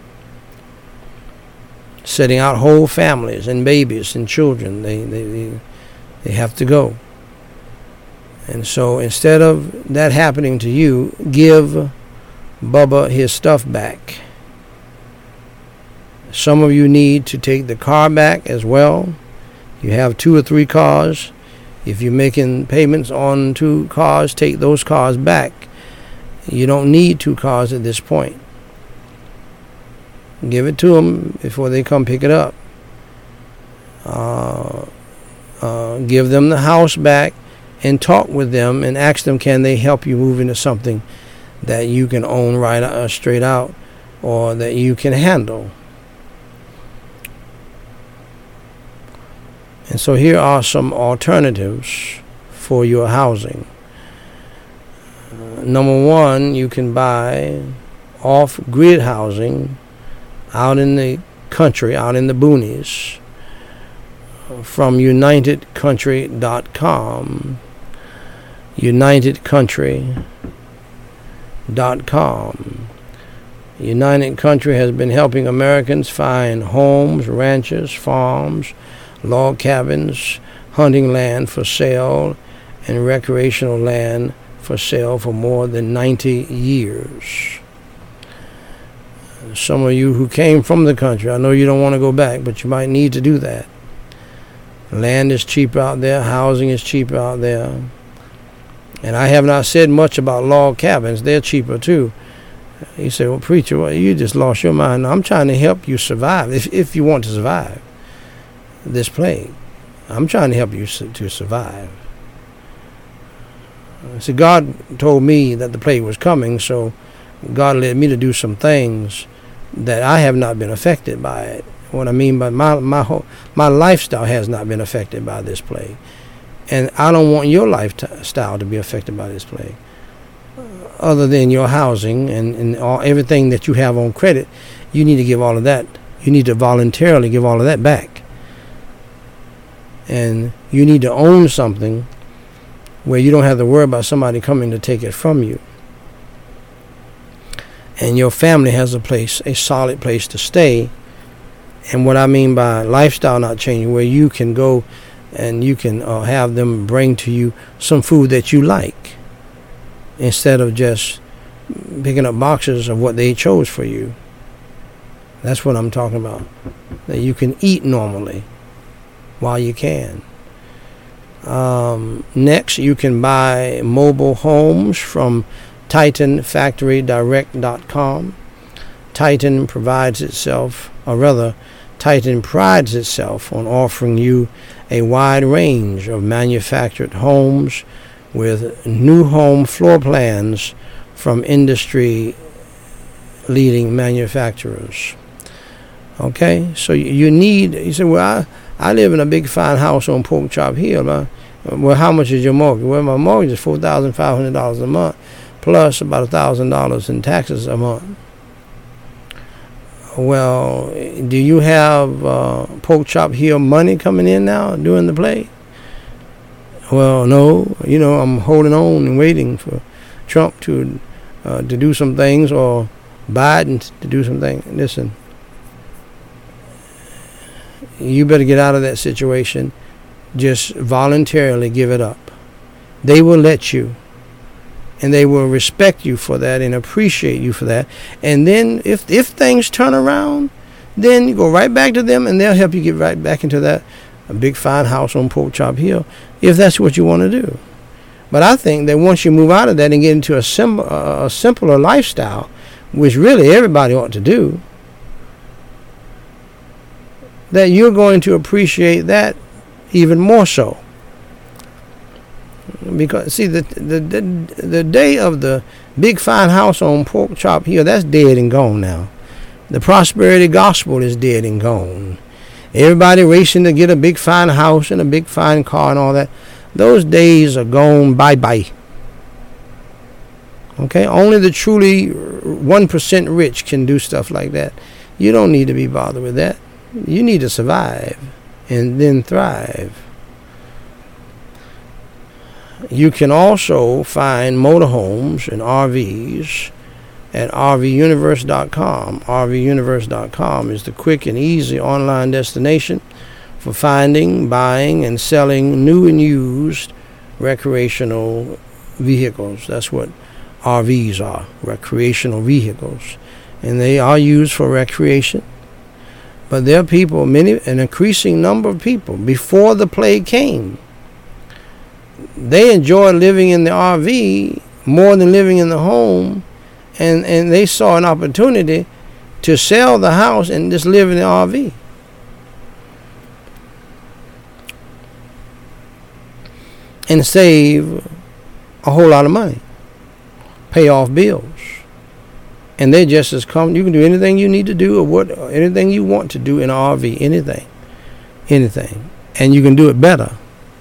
Setting out whole families and babies and children. They, they, they, they have to go. And so instead of that happening to you, give Bubba his stuff back. Some of you need to take the car back as well. You have two or three cars. If you're making payments on two cars, take those cars back. You don't need two cars at this point. Give it to them before they come pick it up. Uh, uh, give them the house back and talk with them and ask them, can they help you move into something that you can own right uh, straight out, or that you can handle. And so here are some alternatives for your housing. Uh, number one, you can buy off-grid housing out in the country, out in the boonies, from united country dot com. united country dot com. United Country has been helping Americans find homes, ranches, farms, log cabins, hunting land for sale, and recreational land for sale for more than ninety years. Some of you who came from the country, I know you don't want to go back, but you might need to do that. Land is cheap out there. Housing is cheap out there. And I have not said much about log cabins. They're cheaper too. You say, well, preacher, well, you just lost your mind. No, I'm trying to help you survive, if if you want to survive this plague. I'm trying to help you su- to survive. See, God told me that the plague was coming, so God led me to do some things that I have not been affected by it. What I mean by my my whole, my lifestyle has not been affected by this plague. And I don't want your lifestyle to be affected by this plague. Other than your housing and, and all, everything that you have on credit, you need to give all of that. You need to voluntarily give all of that back. And you need to own something where you don't have to worry about somebody coming to take it from you. And your family has a place, a solid place to stay. And what I mean by lifestyle not changing, where you can go and you can uh, have them bring to you some food that you like, instead of just picking up boxes of what they chose for you. That's what I'm talking about. That you can eat normally while you can. Um, next, you can buy mobile homes from Titan Factory Direct dot com. Titan provides itself, or rather, Titan prides itself on offering you a wide range of manufactured homes with new home floor plans from industry leading manufacturers. Okay, so you need, you say, well, I, I live in a big fine house on Pork Chop Hill. Uh, well, how much is your mortgage? Well, my mortgage is four thousand five hundred dollars a month, plus about one thousand dollars in taxes a month. Well, do you have uh, Pork Chop Hill money coming in now during the play? Well, no. You know, I'm holding on and waiting for Trump to uh, to do some things, or Biden to do some things. Listen, you better get out of that situation. Just voluntarily give it up. They will let you, and they will respect you for that and appreciate you for that. And then if if things turn around, then you go right back to them, and they'll help you get right back into that a big fine house on Pork Chop Hill, if that's what you want to do. But I think that once you move out of that and get into a, sim- a simpler lifestyle, which really everybody ought to do, that you're going to appreciate that even more so. Because, see, the, the the the day of the big fine house on Pork Chop Hill, that's dead and gone now. The prosperity gospel is dead and gone. Everybody racing to get a big fine house and a big fine car and all that. Those days are gone bye-bye. Okay? Only the truly one percent rich can do stuff like that. You don't need to be bothered with that. You need to survive and then thrive. You can also find motorhomes and R Vs at R V universe dot com. R V universe dot com is the quick and easy online destination for finding, buying, and selling new and used recreational vehicles. That's what R Vs are, recreational vehicles. And they are used for recreation. But there are people, many, an increasing number of people, before the plague came, they enjoyed living in the R V more than living in the home, and, and they saw an opportunity to sell the house and just live in the R V. And save a whole lot of money. Pay off bills. And they're just as comfortable. You can do anything you need to do, or what, or anything you want to do in an R V. Anything. Anything. And you can do it better.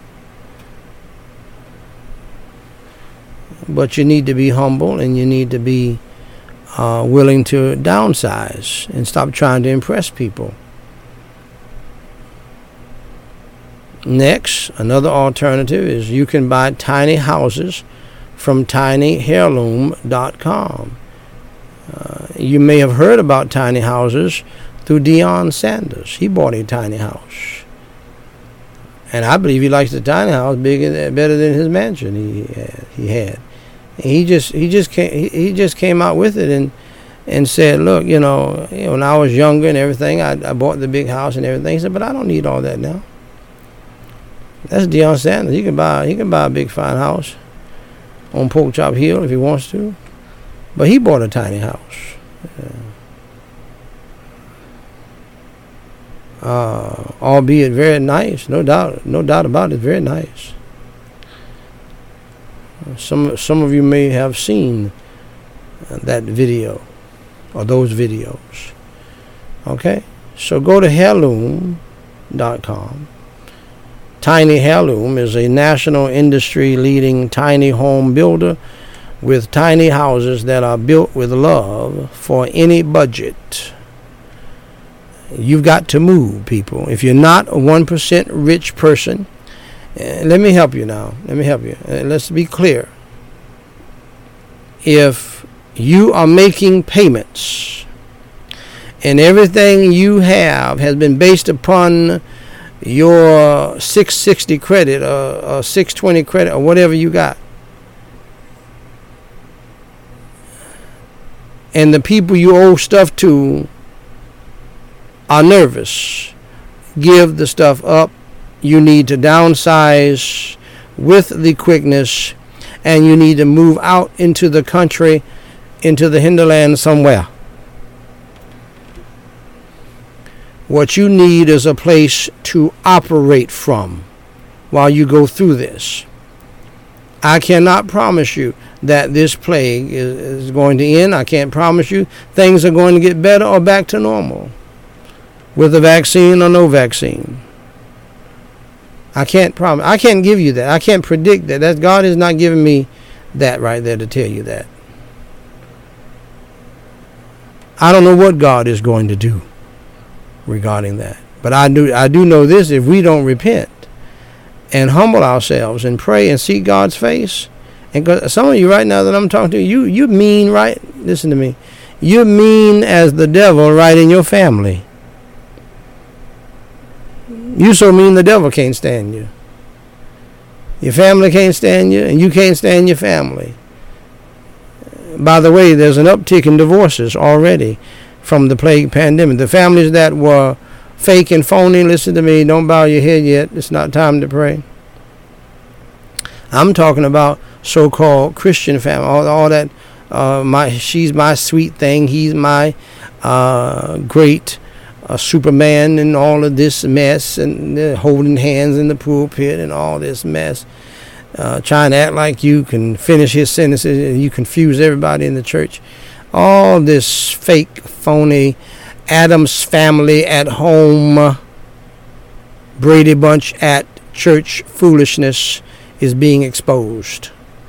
But you need to be humble, and you need to be uh, willing to downsize and stop trying to impress people. Next, another alternative is you can buy tiny houses from tiny heirloom dot com. Uh, you may have heard about tiny houses through Deion Sanders. He bought a tiny house. And I believe he likes the tiny house bigger, better than his mansion he had. He had. He just he just came he, he just came out with it and and said, look, you know, when I was younger and everything, I, I bought the big house and everything. He said, but I don't need all that now. That's Deion Sanders. He can buy he can buy a big fine house on Pork Chop Hill if he wants to, but he bought a tiny house. Uh, uh, albeit very nice, no doubt, no doubt about it, very nice. Some some of you may have seen that video or those videos. Okay, so go to heirloom dot com. Tiny Heirloom is a national industry leading tiny home builder with tiny houses that are built with love for any budget. You've got to move, people. If you're not a one percent rich person, uh, let me help you now. Let me help you. Uh, let's be clear. If you are making payments and everything you have has been based upon your six sixty credit or, or six twenty credit or whatever you got, and the people you owe stuff to are nervous, give the stuff up. You need to downsize with the quickness, and you need to move out into the country, into the hinterland somewhere. What you need is a place to operate from while you go through this. I cannot promise you that this plague is, is going to end. I can't promise you things are going to get better or back to normal. with a vaccine or no vaccine. I can't promise. I can't give you that. I can't predict that. That God is not giving me that right there to tell you that. I don't know what God is going to do regarding that. But I do I do know this: if we don't repent and humble ourselves and pray and seek God's face, and some of you right now that I'm talking to, you you mean right. Listen to me. You're mean as the devil right in your family. You so mean the devil can't stand you. Your family can't stand you, and you can't stand your family. By the way, there's an uptick in divorces already from the plague pandemic. The families that were fake and phony, listen to me, don't bow your head yet. It's not time to pray. I'm talking about so-called Christian family, all, all that, uh, my she's my sweet thing, he's my uh, great uh, Superman, and all of this mess, and uh, holding hands in the pulpit and all this mess. Uh, trying to act like you can finish his sentences, and you confuse everybody in the church. All this fake, phony, Adam's family at home, Brady Bunch at church foolishness is being exposed.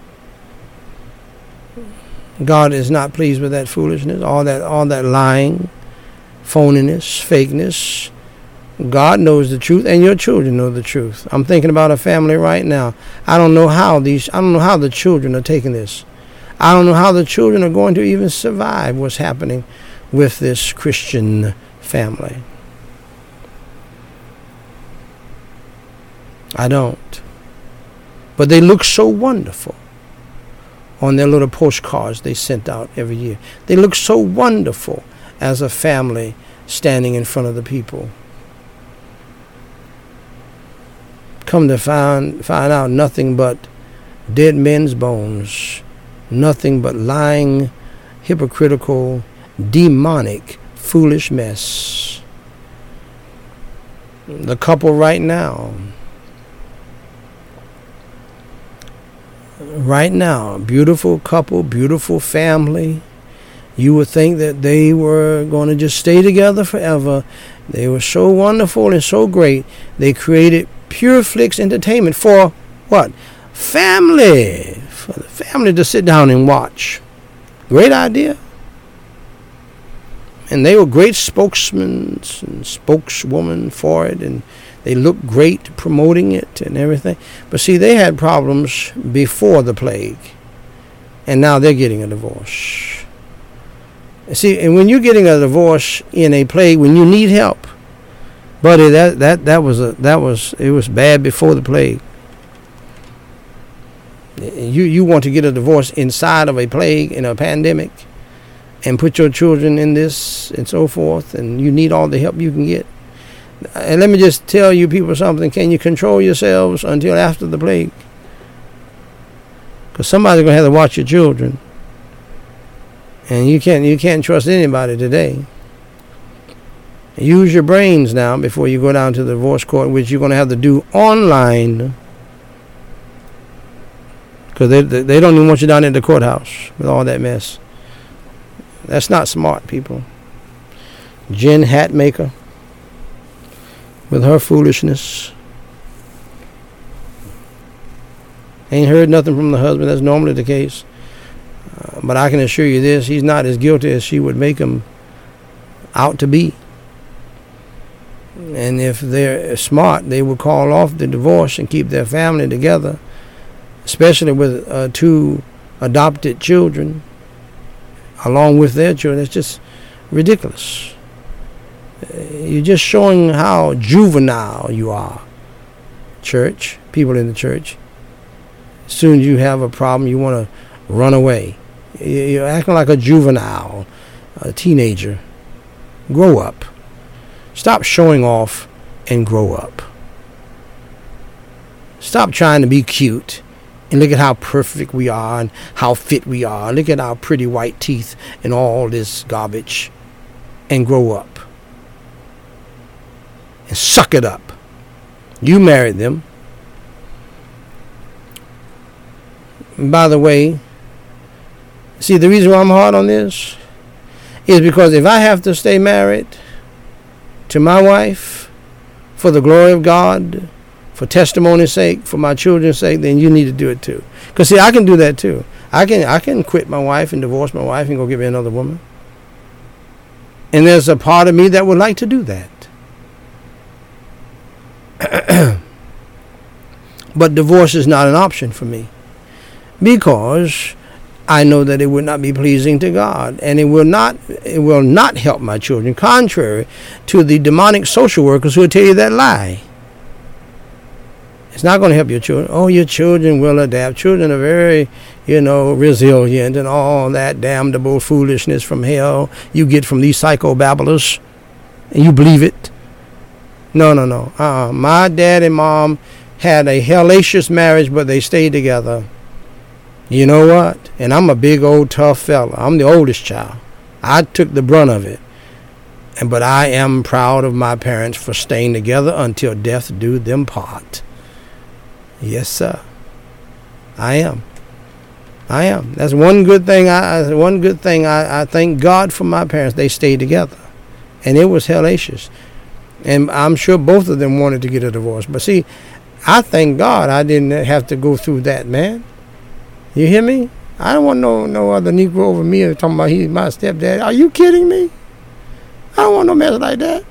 God is not pleased with that foolishness, all that, all that lying, phoniness, fakeness. God knows the truth, and your children know the truth. I'm thinking about a family right now. I don't know how these. I don't know how the children are taking this. I don't know how the children are going to even survive what's happening with this Christian family. I don't. But they look so wonderful on their little postcards they sent out every year. They look so wonderful as a family standing in front of the people. Come to find find out nothing but dead men's bones, nothing but lying, hypocritical, demonic, foolish mess. The couple right now, right now, beautiful couple, beautiful family. You would think that they were going to just stay together forever. They were so wonderful and so great. They created Pure Flix Entertainment for what? Family. For the family to sit down and watch. Great idea. And they were great spokesmen and spokeswomen for it, and they looked great promoting it and everything. But see, they had problems before the plague, and now they're getting a divorce. See, and when you're getting a divorce in a plague, when you need help, buddy, that that that was a that was it was bad before the plague. You you want to get a divorce inside of a plague in a pandemic, and put your children in this and so forth, and you need all the help you can get. And let me just tell you people something: can you control yourselves until after the plague? Because somebody's gonna have to watch your children. And you can't you can't trust anybody today. Use your brains now before you go down to the divorce court, which you're going to have to do online. Because they, they they don't even want you down at the courthouse with all that mess. That's not smart, people. Jen Hatmaker with her foolishness. Ain't heard nothing from the husband. That's normally the case. Uh, but I can assure you this, he's not as guilty as she would make him out to be. And if they're smart, they would call off the divorce and keep their family together, especially with uh, two adopted children along with their children. It's just ridiculous. Uh, you're just showing how juvenile you are, church, people in the church. As soon as you have a problem, you want to run away. You're acting like a juvenile, a teenager. Grow up. Stop showing off and grow up. Stop trying to be cute and look at how perfect we are and how fit we are. Look at our pretty white teeth and all this garbage, and grow up. And suck it up. You married them. And by the way, see, the reason why I'm hard on this is because if I have to stay married to my wife, for the glory of God, for testimony's sake, for my children's sake, then you need to do it too. Because see, I can do that too. I can I can quit my wife and divorce my wife and go get me another woman. And there's a part of me that would like to do that. But divorce is not an option for me, because I know that it would not be pleasing to God, and it will not it will not help my children, contrary to the demonic social workers who will tell you that lie. It's not going to help your children. Oh, your children will adapt. Children are very, you know, resilient, and all that damnable foolishness from hell you get from these psychobabblers, and you believe it. No, no, no. Uh-uh. My dad and mom had a hellacious marriage, but they stayed together. You know what? And I'm a big old tough fella. I'm the oldest child. I took the brunt of it. And but I am proud of my parents for staying together until death do them part. Yes, sir. I am. I am. That's one good thing. I one good thing. I, I thank God for my parents. They stayed together, and it was hellacious. And I'm sure both of them wanted to get a divorce. But see, I thank God I didn't have to go through that, man. You hear me? I don't want no no other Negro over me talking about he's my stepdad. Are you kidding me? I don't want no mess like that.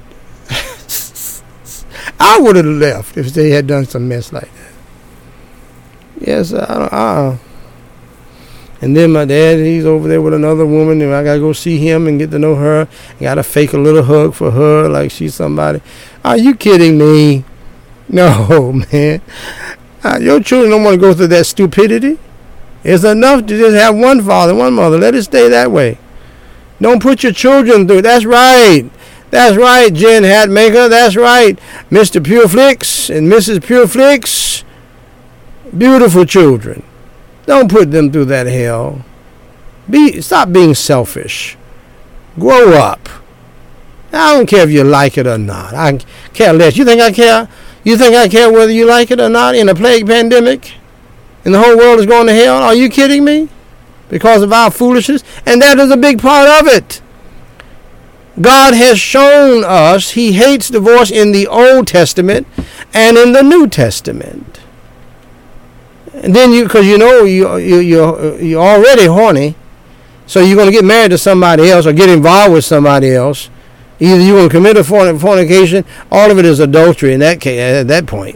I would have left if they had done some mess like that. Yes, I don't, uh-uh. And then my dad, he's over there with another woman, and I got to go see him and get to know her. I got to fake a little hug for her like she's somebody. Are you kidding me? No, man. Uh, your children don't want to go through that stupidity. It's enough to just have one father, one mother. Let it stay that way. Don't put your children through it. That's right. That's right, Jen Hatmaker. That's right. Mister Pureflix and Missus Pureflix. Beautiful children. Don't put them through that hell. Be Stop being selfish. Grow up. I don't care if you like it or not. I care less. You think I care? You think I care whether you like it or not in a plague pandemic? And the whole world is going to hell? Are you kidding me? Because of our foolishness? And that is a big part of it. God has shown us he hates divorce in the Old Testament and in the New Testament. And then you, because you know you, you, you're, you're already horny, so you're going to get married to somebody else or get involved with somebody else. Either you're going to commit a fornication, all of it is adultery in that case, at that point.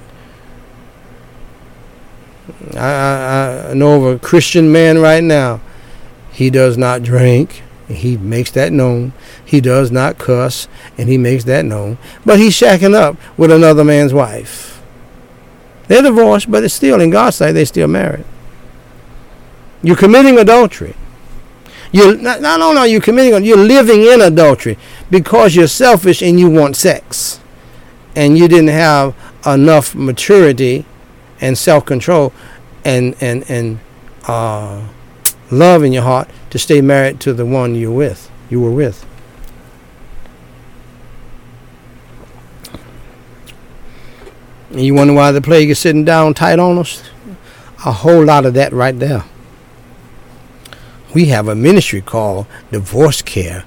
I, I, I know of a Christian man right now. He does not drink. He makes that known. He does not cuss, and he makes that known. But he's shacking up with another man's wife. They're divorced, but it's still, in God's sight, they're still married. You're committing adultery. You're not, not only are you committing, you're living in adultery because you're selfish and you want sex. And you didn't have enough maturity and self-control and, and, and uh, love in your heart to stay married to the one you're with, you were with. And you wonder why the plague is sitting down tight on us? A whole lot of that right there. We have a ministry called Divorce Care.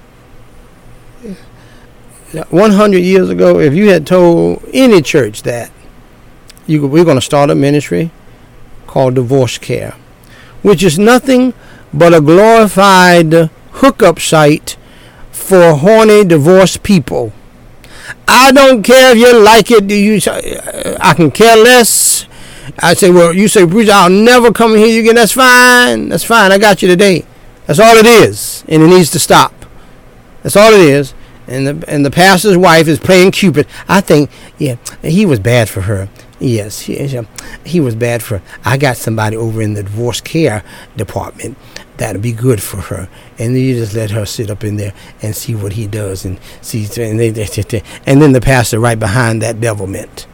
one hundred years ago, if you had told any church that you, we're going to start a ministry called Divorce Care, which is nothing but a glorified hookup site for horny divorced people. I don't care if you like it. Do you? I can care less. I say, well, you say, preacher, I'll never come in here again. That's fine. That's fine. I got you today. That's all it is, and it needs to stop. That's all it is. And the and the pastor's wife is playing Cupid. I think, yeah, he was bad for her. Yes, he, he was bad for her. I got somebody over in the divorce care department that'll be good for her. And then you just let her sit up in there and see what he does, and see, and, they, they, they, and then the pastor right behind that devilment.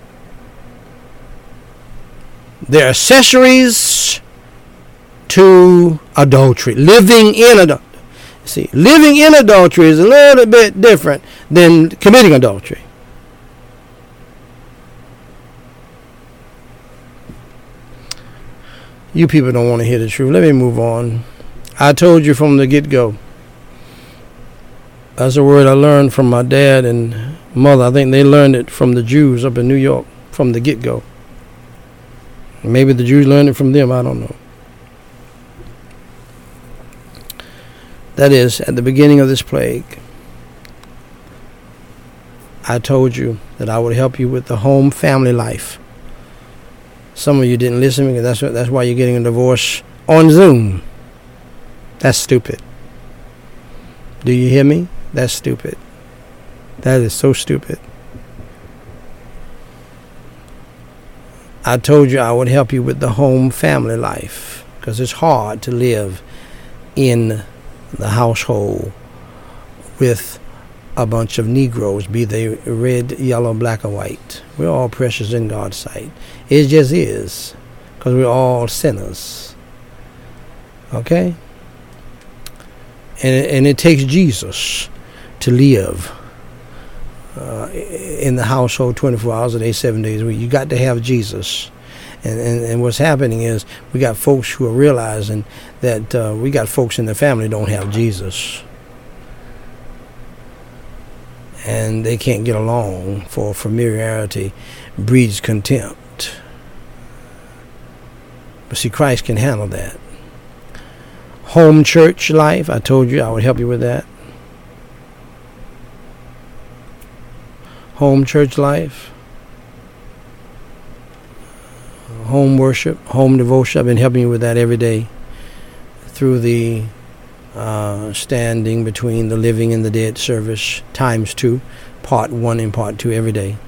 They're accessories to adultery, living in adultery. See, living in adultery is a little bit different than committing adultery. You people don't want to hear the truth. Let me move on. I told you from the get-go. That's a word I learned from my dad and Mother, I think they learned it from the Jews up in New York from the get-go. Maybe the Jews learned it from them, I don't know. That is, at the beginning of this plague, I told you that I would help you with the home family life. Some of you didn't listen because that's what, that's why you're getting a divorce on Zoom. That's stupid. Do you hear me? That's stupid. That is so stupid. I told you I would help you with the home family life because it's hard to live in the household with a bunch of Negroes, be they red, yellow, black, or white. We're all precious in God's sight. It just is, because we're all sinners. Okay? And, and it takes Jesus to live uh, in the household twenty-four hours a day, seven days a week. You got to have Jesus. And, and, and what's happening is we got folks who are realizing that uh, we got folks in the family who don't have Jesus. And they can't get along, for familiarity breeds contempt. But see, Christ can handle that. Home church life, I told you I would help you with that. Home church life. Home worship, home devotion. I've been helping you with that every day through the Uh, standing between the living and the dead service times two, part one and part two every day.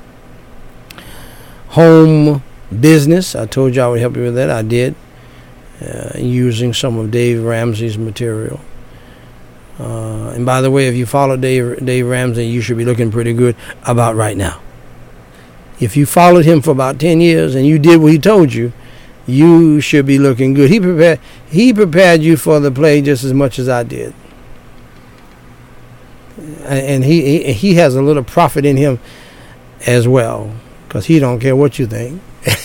Home business, I told you I would help you with that. I did, uh, using some of Dave Ramsey's material. Uh, and by the way, if you follow Dave, Dave Ramsey, you should be looking pretty good about right now. If you followed him for about ten years and you did what he told you, you should be looking good. He prepared he prepared you for the plague just as much as I did. And he he, he has a little prophet in him as well, because he don't care what you think.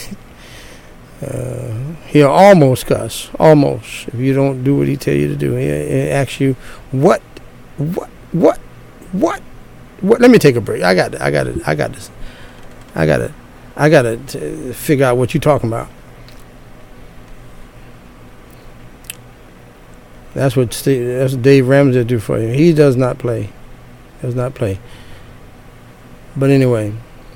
uh, he'll almost cuss, almost, if you don't do what he tell you to do. He, he asks you, what, what, what, what, what? Let me take a break. I got, I got it. I got this. I got it. I got to figure out what you're talking about. That's what Steve, that's what Dave Ramsey do for you. He does not play. Does not play. But anyway,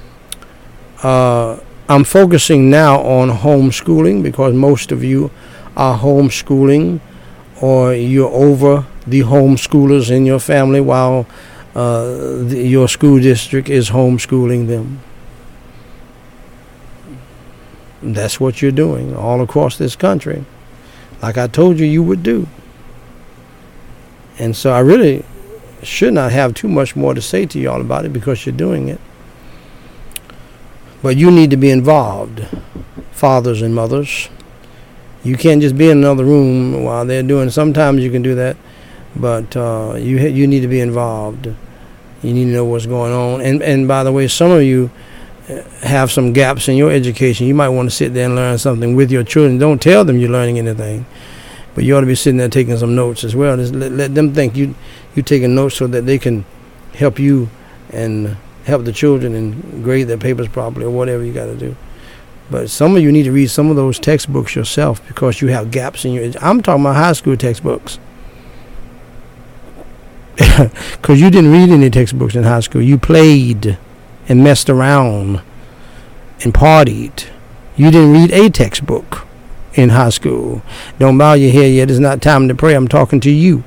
uh, I'm focusing now on homeschooling because most of you are homeschooling, or you're over the homeschoolers in your family while uh, the, your school district is homeschooling them. That's what you're doing all across this country, like I told you you would do. And so I really should not have too much more to say to y'all about it because you're doing it. But you need to be involved, fathers and mothers. You can't just be in another room while they're doing it. Sometimes you can do that, but uh, you you need to be involved. You need to know what's going on. And, and by the way, some of you have some gaps in your education. You might want to sit there and learn something with your children. Don't tell them you're learning anything. But you ought to be sitting there taking some notes as well. Just let, let them think you you taking notes so that they can help you and help the children and grade their papers properly or whatever you got to do. But some of you need to read some of those textbooks yourself because you have gaps in your. I'm talking about high school textbooks. Because you didn't read any textbooks in high school. You played and messed around and partied. You didn't read a textbook in high school. Don't bow your head yet. It's not time to pray. I'm talking to you.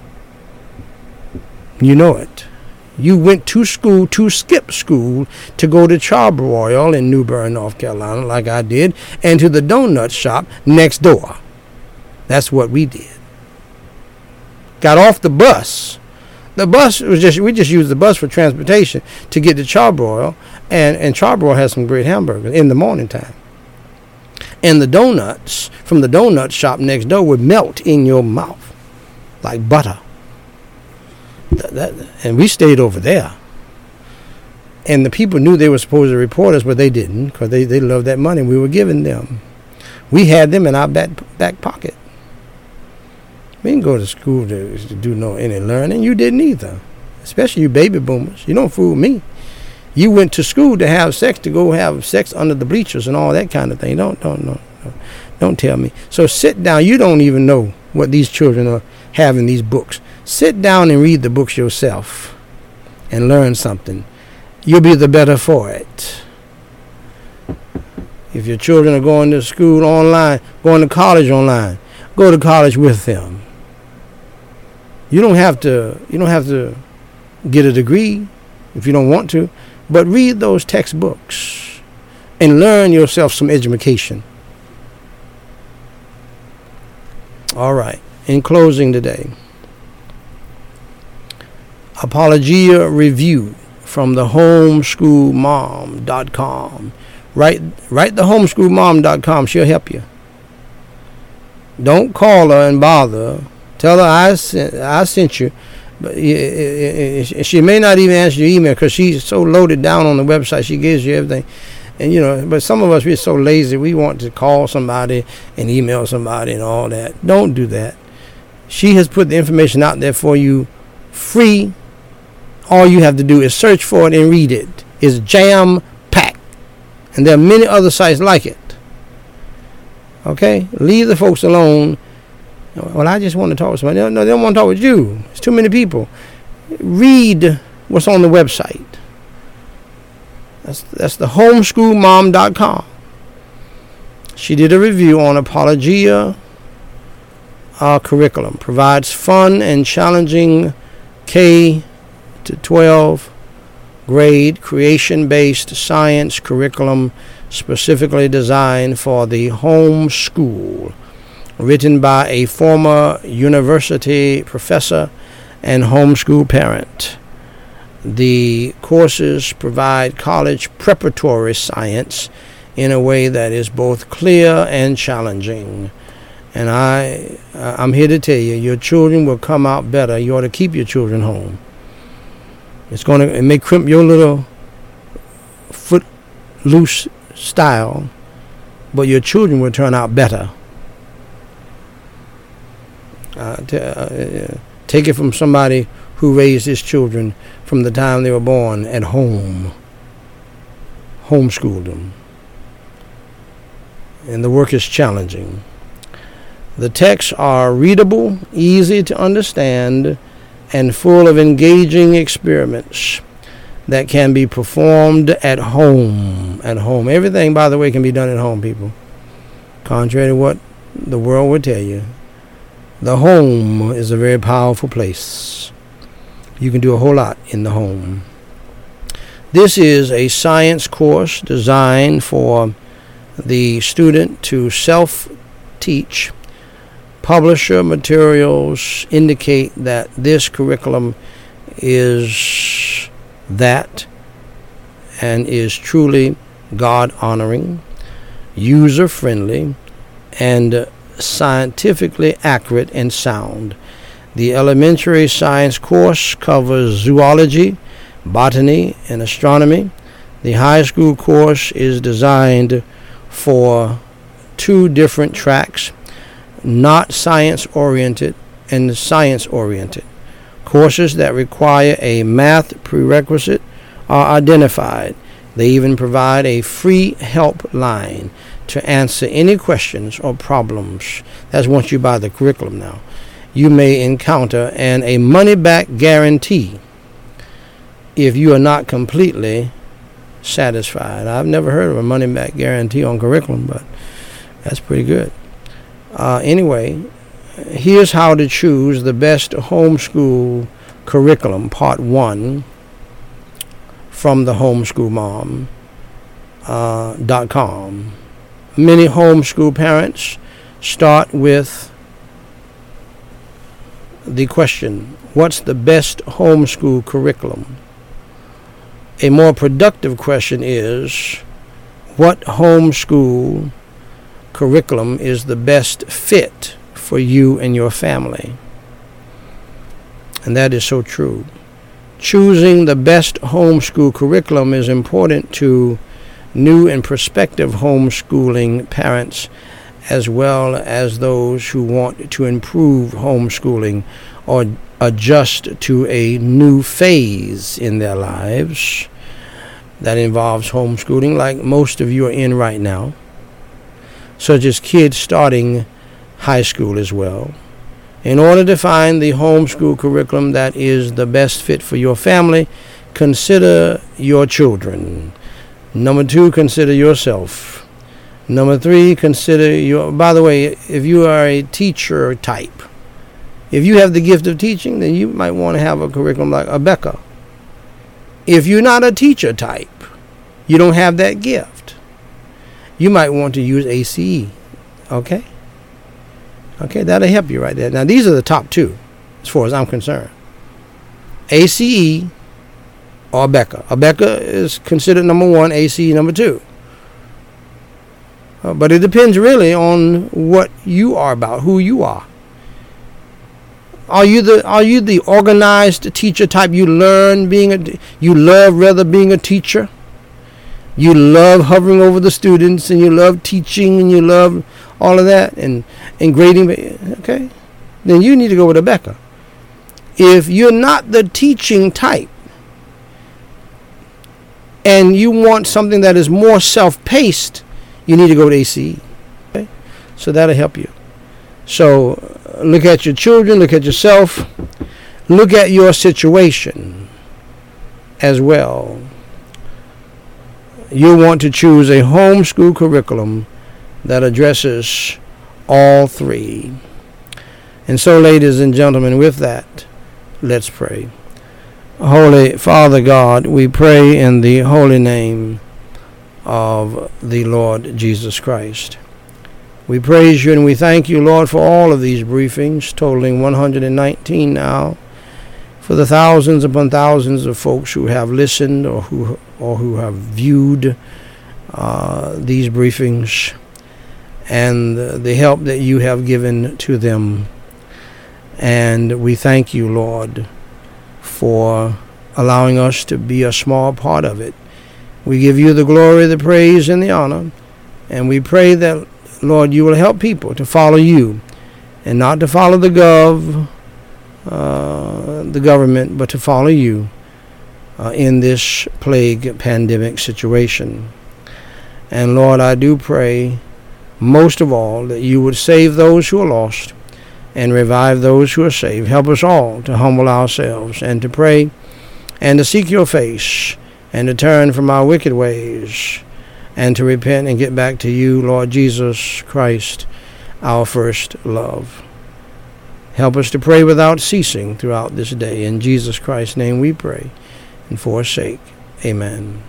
You know it. You went to school to skip school to go to Charbroil in New Bern, North Carolina, like I did, and to the donut shop next door. That's what we did. Got off the bus. The bus was just, we just used the bus for transportation to get to Charbroil, and, and Charbroil has some great hamburgers in the morning time. And the donuts from the donut shop next door would melt in your mouth like butter. That, that, and we stayed over there. And the people knew they were supposed to report us, but they didn't because they, they loved that money we were giving them. We had them in our back, back pocket. We didn't go to school to, to do no any learning. You didn't either, especially you baby boomers. You don't fool me. You went to school to have sex, to go have sex under the bleachers and all that kind of thing. Don't, don't, don't, don't, don't tell me. So sit down. You don't even know what these children are having these books. Sit down and read the books yourself and learn something. You'll be the better for it. If your children are going to school online, going to college online, go to college with them. You don't have to, you don't have to get a degree if you don't want to, but read those textbooks and learn yourself some education. All right. In closing today, Apologia Review from the homeschool mom dot com. Write, write the homeschool mom dot com. She'll help you. Don't call her and bother. Tell her I sent, I sent you. But she may not even answer your email because she's so loaded down on the website. She gives you everything. And, you know, but some of us, we're so lazy. We want to call somebody and email somebody and all that. Don't do that. She has put the information out there for you free. All you have to do is search for it and read it. It's jam-packed. And there are many other sites like it. Okay? Leave the folks alone. Well, I just want to talk to somebody. No, they don't want to talk with you. It's too many people. Read what's on the website. That's, that's the homeschool mom dot com. She did a review on Apologia uh, curriculum. Provides fun and challenging K to twelve grade creation-based science curriculum specifically designed for the home school. Written by a former university professor and homeschool parent. The courses provide college preparatory science in a way that is both clear and challenging. And I, I'm here to tell you, your children will come out better. You ought to keep your children home. It's going to, it may crimp your little foot loose style, but your children will turn out better. Uh, t- uh, take it from somebody who raised his children from the time they were born at home. Homeschooled them. And the work is challenging. The texts are readable, easy to understand, and full of engaging experiments that can be performed at home. At home. Everything, by the way, can be done at home, people. Contrary to what the world would tell you. The home is a very powerful place. You can do a whole lot in the home. This is a science course designed for the student to self-teach. Publisher materials indicate that this curriculum is that and is truly God-honoring, user-friendly, and scientifically accurate and sound. The elementary science course covers zoology, botany, and astronomy. The high school course is designed for two different tracks, not science-oriented and science-oriented. Courses that require a math prerequisite are identified. They even provide a free help line to answer any questions or problems. That's once you buy the curriculum now. You may encounter and a money-back guarantee if you are not completely satisfied. I've never heard of a money-back guarantee on curriculum, but that's pretty good. Uh, anyway, here's how to choose the best homeschool curriculum, part one, from the homeschool mom dot com. Many homeschool parents start with the question, what's the best homeschool curriculum? A more productive question is, what homeschool curriculum is the best fit for you and your family? And that is so true. Choosing the best homeschool curriculum is important to new and prospective homeschooling parents, as well as those who want to improve homeschooling or adjust to a new phase in their lives. that involves homeschooling, like most of you are in right now, such as kids starting high school as well. In order to find the homeschool curriculum that is the best fit for your family, consider your children. Number two, consider yourself. Number three, consider your, by the way, if you are a teacher type, if you have the gift of teaching, then you might want to have a curriculum like Abeka. If you're not a teacher type, you don't have that gift, you might want to use A C E. Okay? Okay, that'll help you right there. Now, these are the top two, as far as I'm concerned. A C E or Abeka. Abeka is considered number one, A C E number two. Uh, but it depends really on what you are about, who you are. Are you the are you the organized teacher type? You learn being a you love rather being a teacher. You love hovering over the students, and you love teaching, and you love all of that, and and grading. Okay, then you need to go with Abeka. If you're not the teaching type, and you want something that is more self-paced, you need to go with A C E. Okay, so that'll help you. So look at your children, look at yourself, look at your situation as well. You want to choose a homeschool curriculum that addresses all three. And so, ladies and gentlemen, with that, let's pray. Holy Father God, we pray in the holy name of the Lord Jesus Christ. We praise you and we thank you, Lord, for all of these briefings, totaling one hundred nineteen now, for the thousands upon thousands of folks who have listened or who or who have viewed uh, these briefings, and the help that you have given to them. And we thank you, Lord, for allowing us to be a small part of it. We give you the glory, the praise, and the honor, and we pray that, Lord, you will help people to follow you and not to follow the gov, uh, the government, but to follow you uh, in this plague pandemic situation. And Lord, I do pray most of all that you would save those who are lost and revive those who are saved. Help us all to humble ourselves and to pray and to seek your face and to turn from our wicked ways and to repent and get back to you, Lord Jesus Christ, our first love. Help us to pray without ceasing throughout this day. In Jesus Christ's name we pray, and for his sake, amen.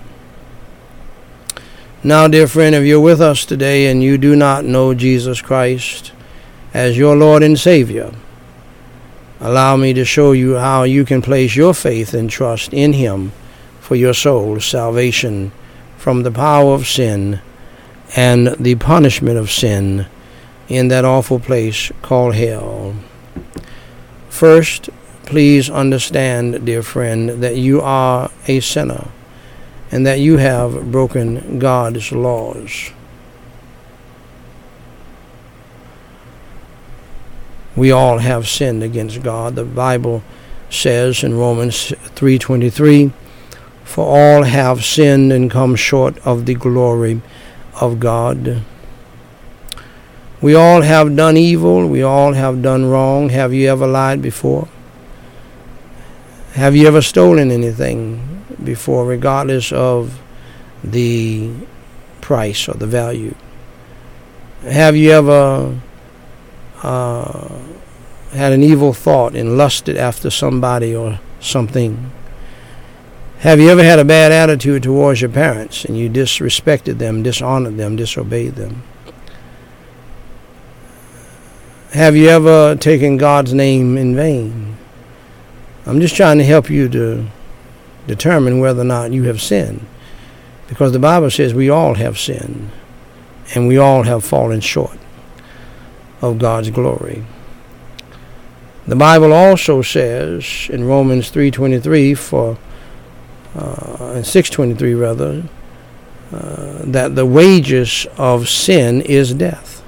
Now, dear friend, if you're with us today and you do not know Jesus Christ as your Lord and Savior, allow me to show you how you can place your faith and trust in him for your soul's salvation from the power of sin and the punishment of sin in that awful place called hell. First, please understand, dear friend, that you are a sinner and that you have broken God's laws. We all have sinned against God. The Bible says in Romans three twenty-three, for all have sinned and come short of the glory of God. We all have done evil. We all have done wrong. Have you ever lied before? Have you ever stolen anything before, regardless of the price or the value? Have you ever uh, had an evil thought and lusted after somebody or something? Have you ever had a bad attitude towards your parents and you disrespected them, dishonored them, disobeyed them? Have you ever taken God's name in vain? I'm just trying to help you to determine whether or not you have sinned, because the Bible says we all have sinned and we all have fallen short of God's glory. The Bible also says in Romans three twenty-three, for uh, and six twenty-three rather, uh, that the wages of sin is death.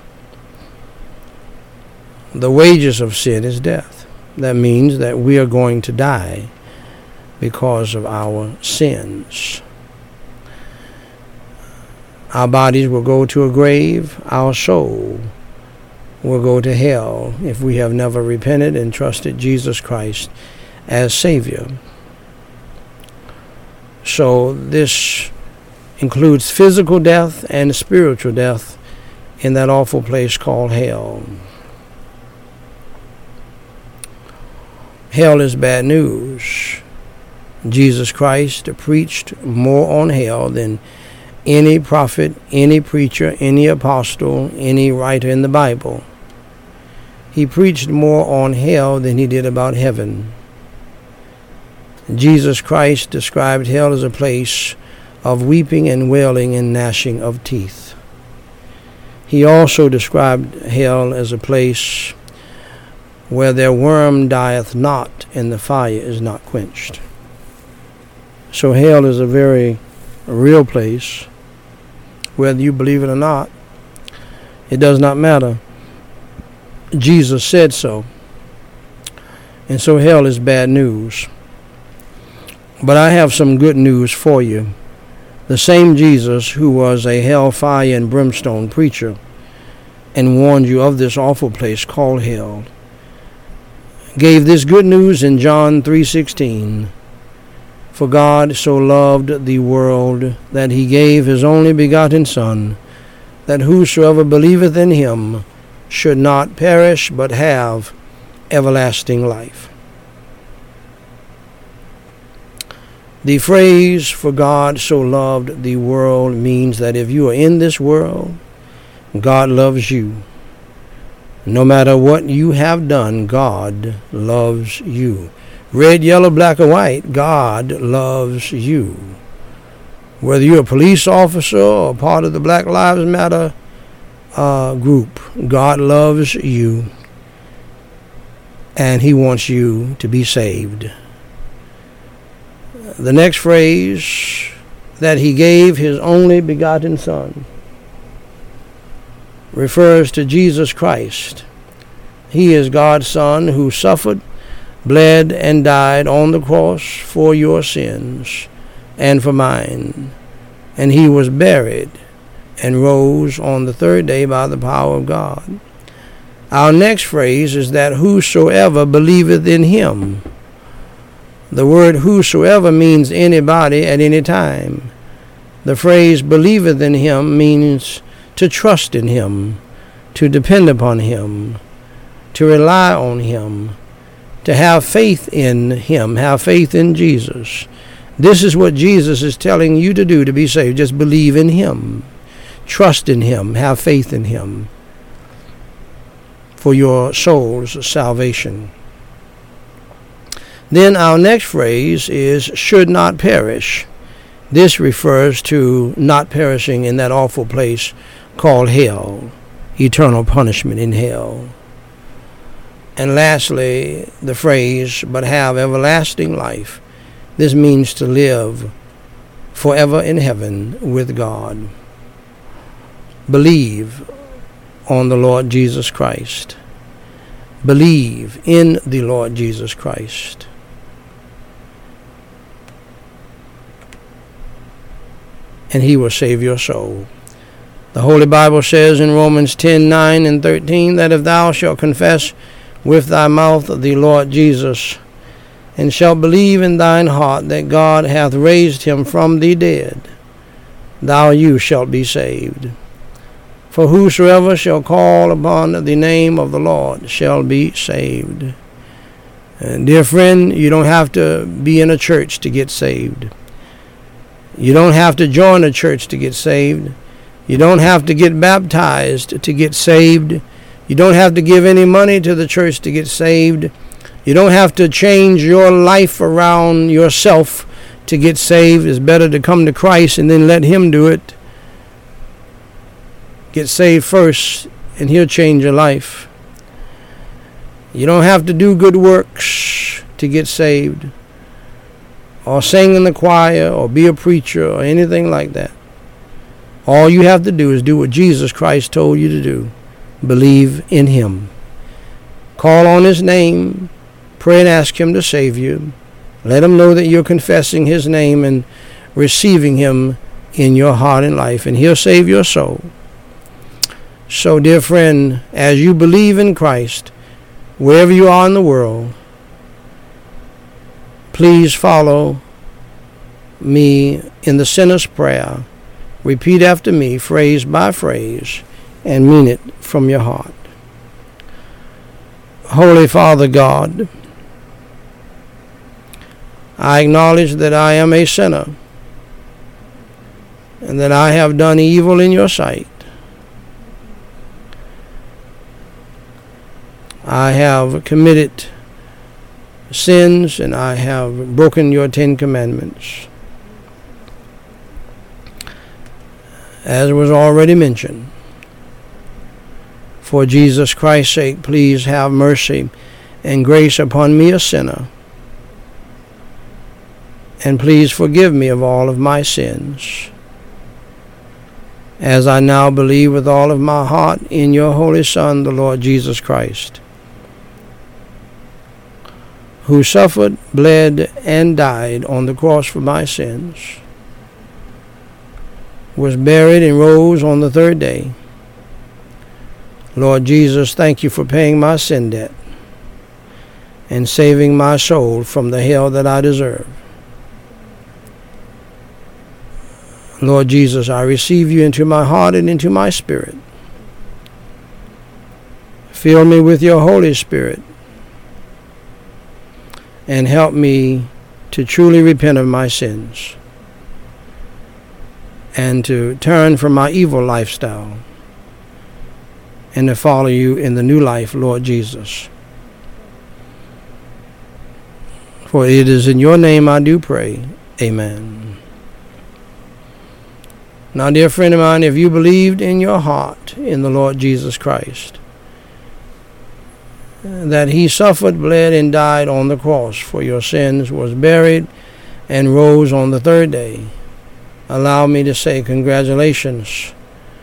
The wages of sin is death. That means that we are going to die because of our sins. Our bodies will go to a grave. Our soul will go to hell if we have never repented and trusted Jesus Christ as Savior. So this includes physical death and spiritual death in that awful place called hell. Hell is bad news. Jesus Christ preached more on hell than any prophet, any preacher, any apostle, any writer in the Bible. He preached more on hell than he did about heaven. Jesus Christ described hell as a place of weeping and wailing and gnashing of teeth. He also described hell as a place where their worm dieth not and the fire is not quenched. So hell is a very real place. Whether you believe it or not, it does not matter. Jesus said so. And so hell is bad news. But I have some good news for you. The same Jesus who was a hellfire and brimstone preacher and warned you of this awful place called hell gave this good news in John three sixteen. For God so loved the world that he gave his only begotten Son, that whosoever believeth in him should not perish but have everlasting life. The phrase, for God so loved the world, means that if you are in this world, God loves you. No matter what you have done, God loves you. Red, yellow, black, or white, God loves you. Whether you're a police officer or part of the Black Lives Matter uh, group, God loves you. And he wants you to be saved. The next phrase, that he gave his only begotten Son, refers to Jesus Christ. He is God's Son who suffered, bled, and died on the cross for your sins and for mine. And he was buried and rose on the third day by the power of God. Our next phrase is that whosoever believeth in him. The word whosoever means anybody at any time. The phrase believeth in him means to trust in him, to depend upon him, to rely on him, to have faith in him, have faith in Jesus. This is what Jesus is telling you to do to be saved. Just believe in him, trust in him, have faith in him for your soul's salvation. Then our next phrase is should not perish. This refers to not perishing in that awful place called hell, eternal punishment in hell. And lastly, the phrase, but have everlasting life. This means to live forever in heaven with God. Believe on the Lord Jesus Christ. Believe in the Lord Jesus Christ. And he will save your soul. The Holy Bible says in Romans ten, nine and thirteen that if thou shalt confess with thy mouth the Lord Jesus, and shalt believe in thine heart that God hath raised him from the dead, thou you shalt be saved. For whosoever shall call upon the name of the Lord shall be saved. And dear friend, you don't have to be in a church to get saved. You don't have to join a church to get saved. You don't have to get baptized to get saved. You don't have to give any money to the church to get saved. You don't have to change your life around yourself to get saved. It's better to come to Christ and then let him do it. Get saved first, and he'll change your life. You don't have to do good works to get saved, or sing in the choir, or be a preacher, or anything like that. All you have to do is do what Jesus Christ told you to do. Believe in him. Call on his name. Pray and ask him to save you. Let him know that you're confessing his name and receiving him in your heart and life, and he'll save your soul. So, dear friend, as you believe in Christ, wherever you are in the world, please follow me in the sinner's prayer. Repeat after me, phrase by phrase, and mean it from your heart. Holy Father God, I acknowledge that I am a sinner and that I have done evil in your sight. I have committed sins and I have broken your Ten Commandments. As was already mentioned, for Jesus Christ's sake, please have mercy and grace upon me, a sinner. And please forgive me of all of my sins, as I now believe with all of my heart in your Holy Son, the Lord Jesus Christ, who suffered, bled, and died on the cross for my sins, was buried and rose on the third day. Lord Jesus, thank you for paying my sin debt and saving my soul from the hell that I deserve. Lord Jesus, I receive you into my heart and into my spirit. Fill me with your Holy Spirit and help me to truly repent of my sins and to turn from my evil lifestyle and to follow you in the new life, Lord Jesus. For it is in your name I do pray. Amen. Now, dear friend of mine, if you believed in your heart in the Lord Jesus Christ, that he suffered, bled, and died on the cross for your sins, was buried, and rose on the third day, allow me to say congratulations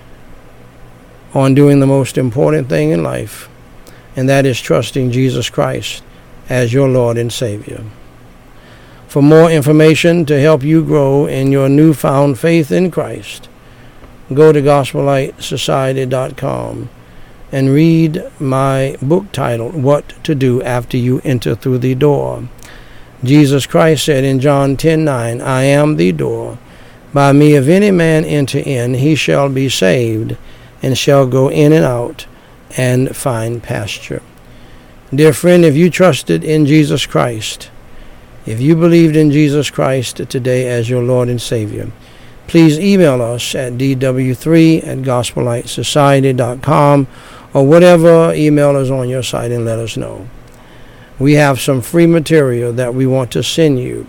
on doing the most important thing in life, and that is trusting Jesus Christ as your Lord and Savior. For more information to help you grow in your newfound faith in Christ, go to gospel light society dot com and read my book titled, What to Do After You Enter Through the Door. Jesus Christ said in John ten nine, I am the door. By me if any man enter in, he shall be saved, and shall go in and out and find pasture. Dear friend, if you trusted in Jesus Christ, if you believed in Jesus Christ today as your Lord and Savior, please email us at d w three at gospel light society dot com or whatever email is on your site and let us know. We have some free material that we want to send you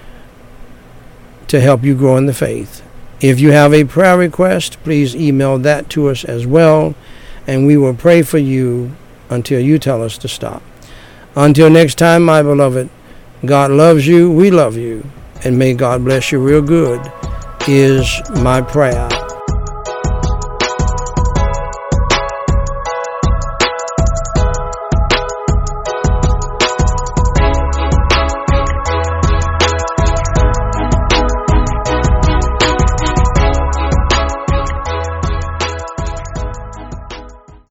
to help you grow in the faith. If you have a prayer request, please email that to us as well, and we will pray for you until you tell us to stop. Until next time, my beloved, God loves you, we love you, and may God bless you real good is my prayer.